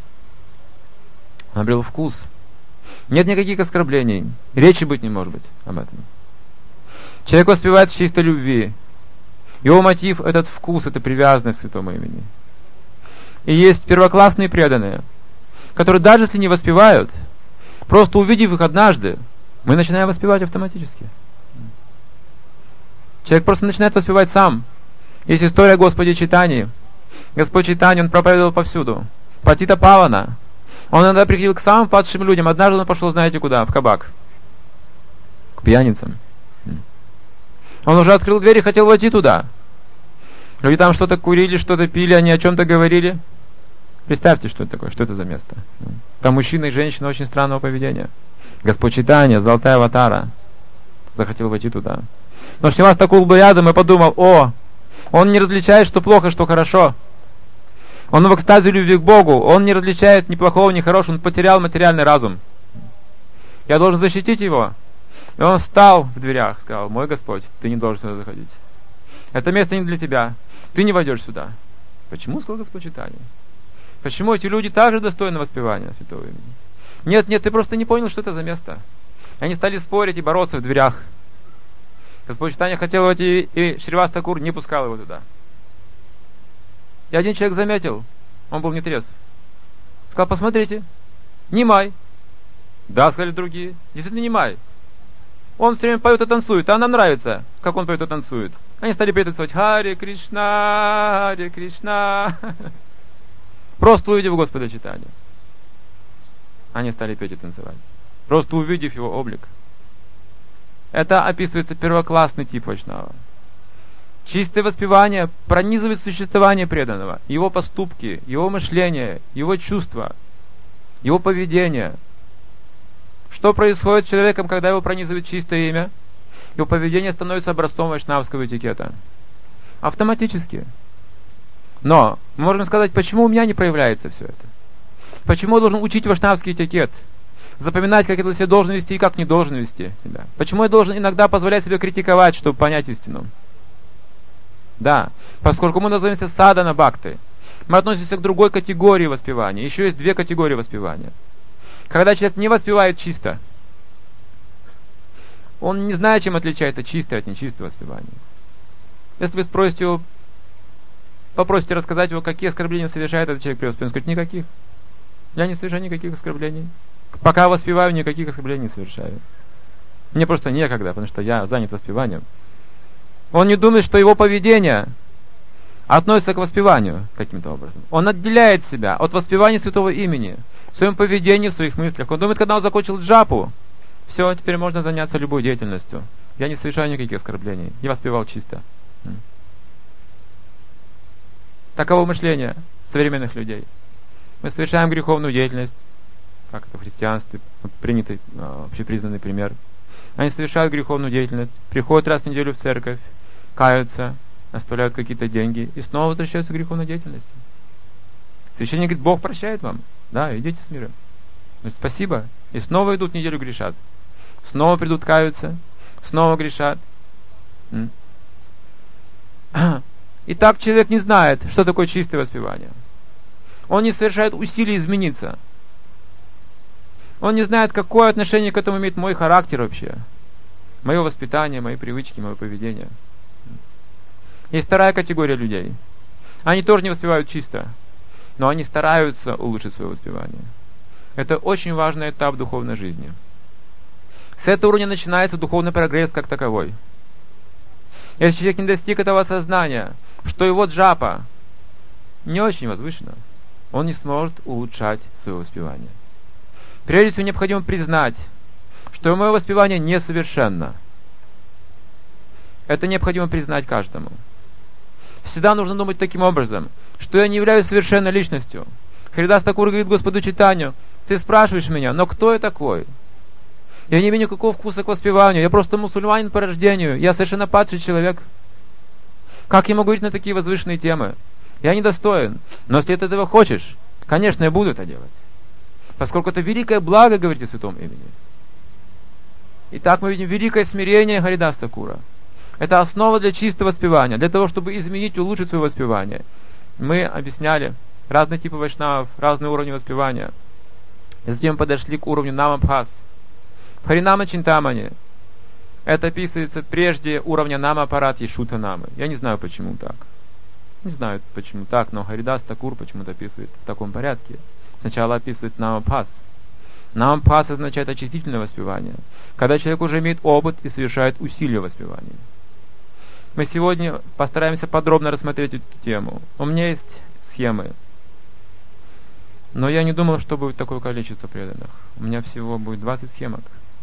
Он обрел вкус. Нет никаких оскорблений. Речи быть не может быть об этом. Человек воспевает в чистой любви. Его мотив — этот вкус, это привязанность к святому имени. И есть первоклассные преданные, которые даже если не воспевают, просто увидев их однажды, мы начинаем воспевать автоматически. Человек просто начинает воспевать сам. Есть история о Господе Чайтаньи. Господь Чайтанья, он проповедовал повсюду. Патита Павана. Он иногда приходил к самым падшим людям. Однажды он пошел, знаете куда? В кабак. К пьяницам. Он уже открыл дверь и хотел войти туда. Люди там что-то курили, что-то пили, они о чем-то говорили. Представьте, что это такое, что это за место. Там мужчина и женщина очень странного поведения. Господь Чайтанья, золотая аватара, захотел войти туда. Но Шримас Такур был рядом и подумал: о, он не различает, что плохо, что хорошо. Он в экстазе любви к Богу, он не различает ни плохого, ни хорошего, он потерял материальный разум. Я должен защитить его. И он встал в дверях, сказал: мой Господь, ты не должен сюда заходить. Это место не для тебя. Ты не войдешь сюда. Почему, сказал Господь Чайтанья? Почему эти люди также достойны воспевания святого имени? Нет, ты просто не понял, что это за место. Они стали спорить и бороться в дверях. Господь Чайтанья хотел войти, и Шривас Такур не пускал его туда. И один человек заметил, он был нетрезв. Сказал: посмотрите, Нимай. Да, сказали другие, действительно Нимай. Он все время поет и танцует, а нам нравится, как он поет и танцует. Они стали петь и танцевать: Харе Кришна, Харе Кришна. Просто увидев Господа Чайтанью, они стали петь и танцевать. Просто увидев его облик. Это описывается первоклассный тип вайшнава. Чистое воспевание пронизывает существование преданного, его поступки, его мышление, его чувства, его поведение. Что происходит с человеком, когда его пронизывает чистое имя? Его поведение становится образцом вайшнавского этикета. Автоматически. Но можно сказать, почему у меня не проявляется все это? Почему я должен учить вайшнавский этикет? Запоминать, как я себя должен вести и как не должен вести себя? Почему я должен иногда позволять себе критиковать, чтобы понять истину? Да, поскольку мы называемся садана бхакты, мы относимся к другой категории воспевания. Еще есть две категории воспевания. Когда человек не воспевает чисто, он не знает, чем отличается чистое от нечистого воспевания. Если вы спросите его, попросите рассказать его, какие оскорбления совершает этот человек при воспевании, он скажет: никаких. Я не совершаю никаких оскорблений. Пока воспеваю, никаких оскорблений не совершаю. Мне просто некогда, потому что я занят воспеванием. Он не думает, что его поведение относится к воспеванию каким-то образом. Он отделяет себя от воспевания святого имени в своем поведении, в своих мыслях. Он думает, когда он закончил джапу, все, теперь можно заняться любой деятельностью. Я не совершаю никаких оскорблений. Я воспевал чисто. Таково мышление современных людей. Мы совершаем греховную деятельность, как это в христианстве, принятый, общепризнанный пример. Они совершают греховную деятельность, приходят раз в неделю в церковь, каются, оставляют какие-то деньги и снова возвращаются к греховной деятельности. Священник говорит: Бог прощает вам. Да, идите с миром. Говорит: спасибо. И снова идут неделю грешат. Снова придут, каются, снова грешат. И так человек не знает, что такое чистое воспевание. Он не совершает усилий измениться. Он не знает, какое отношение к этому имеет мой характер вообще. Мое воспитание, мои привычки, мое поведение. Есть вторая категория людей. Они тоже не воспевают чисто, но они стараются улучшить свое воспевание. Это очень важный этап духовной жизни. С этого уровня начинается духовный прогресс как таковой. Если человек не достиг этого осознания, что его джапа не очень возвышена, он не сможет улучшать свое воспевание. Прежде всего необходимо признать, что мое воспевание несовершенно. Это необходимо признать каждому. Всегда нужно думать таким образом, что я не являюсь совершенной личностью. Харидас Такур говорит Господу Чайтанью: ты спрашиваешь меня, но кто я такой? Я не имею никакого вкуса к воспеванию, я просто мусульманин по рождению, я совершенно падший человек. Как я могу говорить на такие возвышенные темы? Я недостоин. Но если ты этого хочешь, конечно, я буду это делать. Поскольку это великое благо, говорить о святом имени. Итак, мы видим великое смирение Харидас Такура. Это основа для чистого воспевания, для того, чтобы изменить, улучшить свое воспевание. Мы объясняли разные типы вайшнавов, разные уровни воспевания. И затем подошли к уровню Намабхас. В Харинама Чинтамане это описывается прежде уровня Нама-аппарат Ешута Намы. Я не знаю, почему так. Не знаю, почему так, но Харидас Такур почему-то описывает в таком порядке. Сначала описывает Намабхас. Намабхас означает очистительное воспевание, когда человек уже имеет опыт и совершает усилия воспевания. Мы сегодня постараемся подробно рассмотреть эту тему. У меня есть схемы, но я не думал, что будет такое количество преданных. У меня всего будет 20 схемок.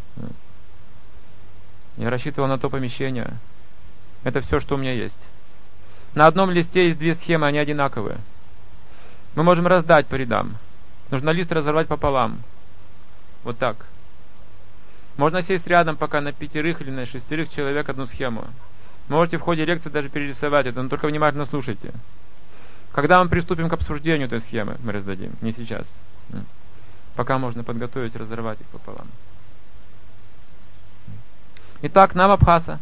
Я рассчитывал на то помещение. Это все, что у меня есть. На одном листе есть 2 схемы, они одинаковые. Мы можем раздать по рядам. Нужно лист разорвать пополам. Вот так. Можно сесть рядом пока на 5 или на 6 человек одну схему. Можете в ходе лекции даже перерисовать это, но только внимательно слушайте. Когда мы приступим к обсуждению этой схемы, мы раздадим. Не сейчас. Пока можно подготовить, разорвать их пополам. Итак, Намабхаса.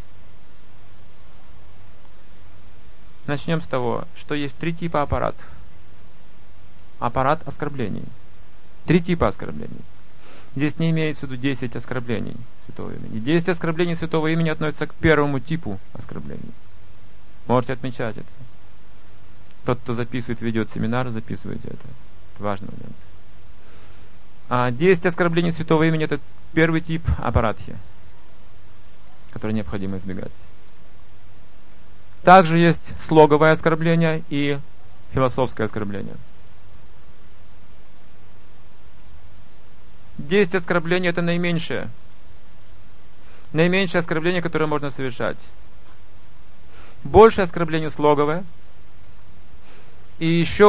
Начнем с того, что есть 3 типа аппарат. Аппарат оскорблений. 3 типа оскорблений. Здесь не имеется в виду 10 оскорблений святого имени. 10 оскорблений святого имени относятся к первому типу оскорблений. Можете отмечать это. Тот, кто записывает, ведет семинар, записывайте это. Это важный момент. А 10 оскорблений святого имени — это первый тип аппаратхи, который необходимо избегать. Также есть слоговое оскорбление и философское оскорбление. 10 оскорблений — это наименьшее. Наименьшее оскорбление, которое можно совершать. Большее оскорбление слоговое. И еще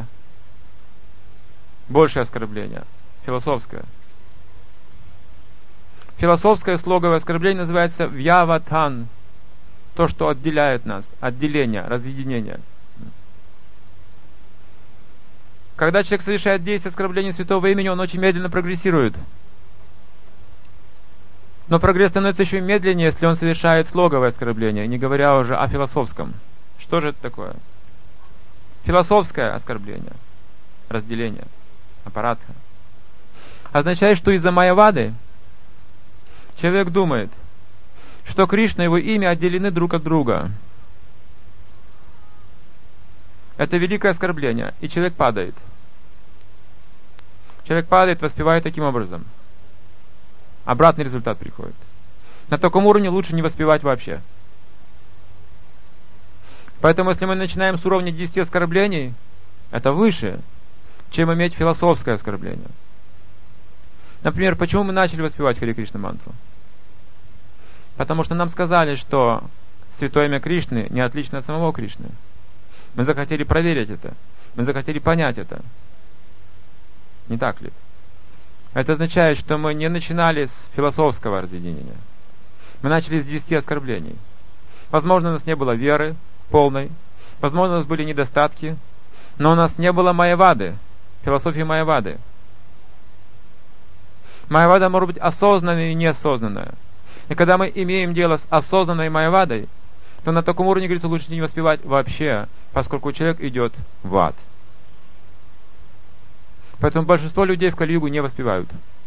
большее оскорбление философское. Философское слоговое оскорбление называется вьяватан. То, что отделяет нас. Отделение, разъединение. Когда человек совершает 10 оскорблений святого имени, он очень медленно прогрессирует. Но прогресс становится еще медленнее, если он совершает слоговое оскорбление, не говоря уже о философском. Что же это такое? Философское оскорбление, разделение, аппаратха, означает, что из-за майявады человек думает, что Кришна и его имя отделены друг от друга. Это великое оскорбление, и человек падает. Человек падает, воспевая таким образом. Обратный результат приходит. На таком уровне лучше не воспевать вообще. Поэтому, если мы начинаем с уровня 10 оскорблений, это выше, чем иметь философское оскорбление. Например, почему мы начали воспевать Харе Кришна мантру? Потому что нам сказали, что святое имя Кришны не отлично от самого Кришны. Мы захотели проверить это. Мы захотели понять это. Не так ли? Это означает, что мы не начинали с философского разъединения. Мы начали с 10 оскорблений. Возможно, у нас не было веры полной. Возможно, у нас были недостатки. Но у нас не было майявады, философии майявады. Майявада может быть осознанная и неосознанная. И когда мы имеем дело с осознанной майявадой, то на таком уровне, говорится, лучше не воспевать вообще, поскольку человек идет в ад. Поэтому большинство людей в Кали-югу не воспевают.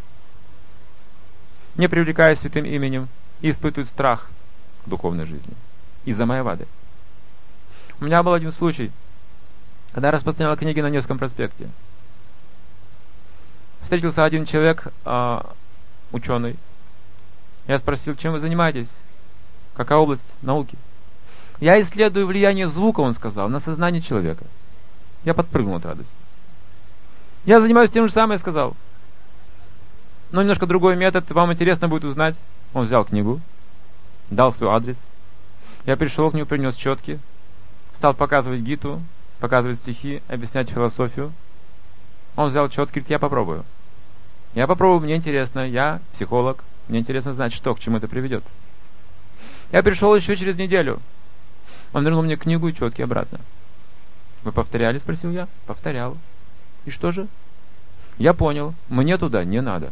Не привлекаясь святым именем, и испытывают страх в духовной жизни из-за майявады. У меня был один случай, когда я распространял книги на Невском проспекте. Встретился один человек, ученый. Я спросил, чем вы занимаетесь? Какая область науки? Я исследую влияние звука, он сказал, на сознание человека. Я подпрыгнул от радости. Я занимаюсь тем же самым, я сказал. Но немножко другой метод, вам интересно будет узнать. Он взял книгу, дал свой адрес. Я пришел к нему, принес четки, стал показывать гиту, показывать стихи, объяснять философию. Он взял четки, говорит, я попробую. Я попробую, мне интересно, я психолог, мне интересно знать, что, к чему это приведет. Я пришел еще через неделю. Он вернул мне книгу и четки обратно. Вы повторяли, спросил я? Повторял. И что же? Я понял, мне туда не надо.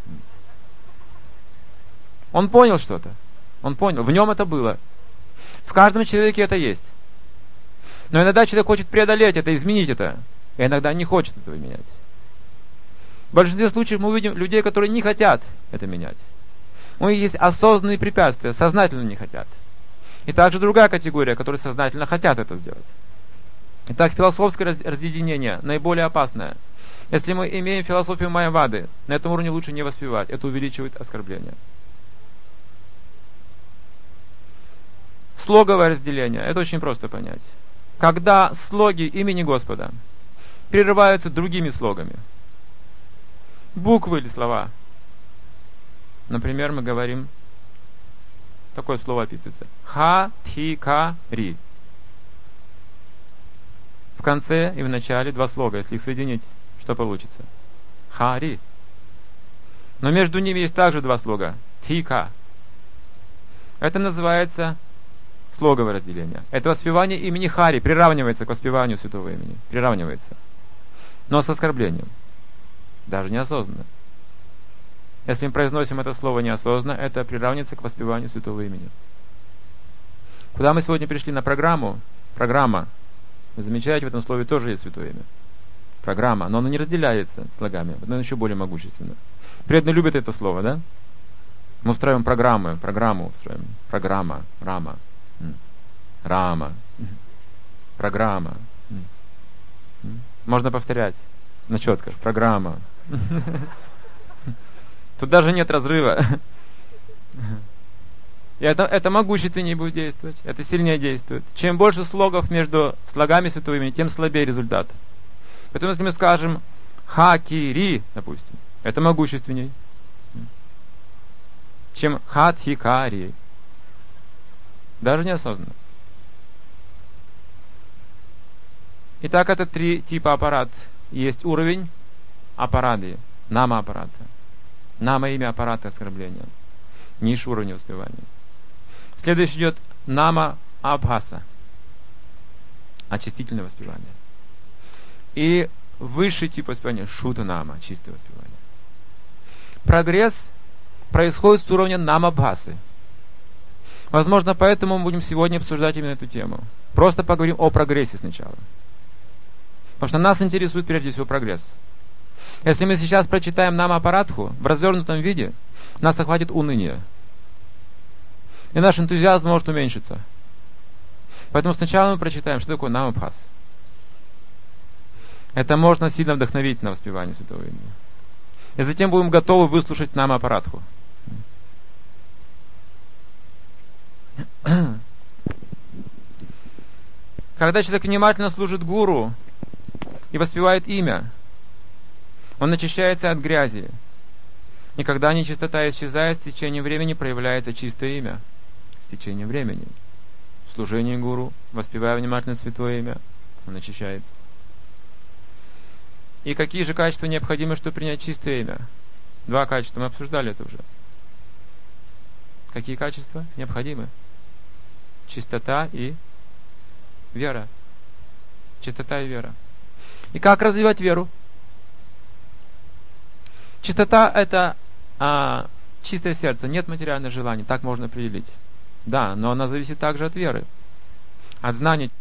Он понял что-то. Он понял, в нем это было. В каждом человеке это есть. Но иногда человек хочет преодолеть это, изменить это. И иногда не хочет этого менять. В большинстве случаев мы увидим людей, которые не хотят это менять. У них есть осознанные препятствия, сознательно не хотят. И также другая категория, которые сознательно хотят это сделать. Итак, философское разъединение наиболее опасное. Если мы имеем философию Майявады, на этом уровне лучше не воспевать. Это увеличивает оскорбление. Слоговое разделение. Это очень просто понять. Когда слоги имени Господа прерываются другими слогами. Буквы или слова. Например, мы говорим, такое слово описывается. Ха-ти-ка-ри. В конце и в начале два слога. Если их соединить, что получится? Ха-ри. Но между ними есть также два слога. Ти-ка. Это называется слоговое разделение. Это воспевание имени Хари приравнивается к воспеванию святого имени. Приравнивается. Но с оскорблением. Даже неосознанно. Если мы произносим это слово неосознанно, это приравнивается к воспеванию святого имени. Куда мы сегодня пришли на программу? Программа. Вы замечаете, в этом слове тоже есть святое имя. Программа. Но оно не разделяется слогами. Оно еще более могущественно. Преданные любят это слово, да? Мы устраиваем программу устраиваем. Программа. Рама. Рама. Программа. Можно повторять на четках. Программа. Тут даже нет разрыва. И это могущественнее будет действовать. Это сильнее действует. Чем больше слогов между слогами святого имени, тем слабее результат. Поэтому если мы скажем Ха-ки-ри, допустим, это могущественней, чем Ха-ти-ка-ри. Даже неосознанно. Итак, это три типа аппарат. Есть уровень аппарады, нама-аппарата. Нама — имя аппарата оскорбления. Низший уровень воспевания. Следующий идет нама-абхаса. Очистительное воспевание. И высший тип воспевания — шута-нама, чистое воспевание. Прогресс происходит с уровня нама-абхасы. Возможно, поэтому мы будем сегодня обсуждать именно эту тему. Просто поговорим о прогрессе сначала. Потому что нас интересует прежде всего прогресс. Если мы сейчас прочитаем Нама-апаратху в развернутом виде, нас охватит уныние. И наш энтузиазм может уменьшиться. Поэтому сначала мы прочитаем, что такое Нама-абхас. Это можно сильно вдохновить на воспевание святого имени. И затем будем готовы выслушать Нама-апаратху. Когда человек внимательно служит гуру и воспевает имя, он очищается от грязи. И когда нечистота исчезает, с течением времени проявляется чистое имя. С течением времени. В служении гуру, воспевая внимательно святое имя, он очищается. И какие же качества необходимы, чтобы принять чистое имя? Два качества, мы обсуждали это уже. Какие качества необходимы? Чистота и вера. Чистота и вера. И как развивать веру? Чистота — это чистое сердце, нет материальных желаний, так можно определить. Да, но она зависит также от веры, от знания.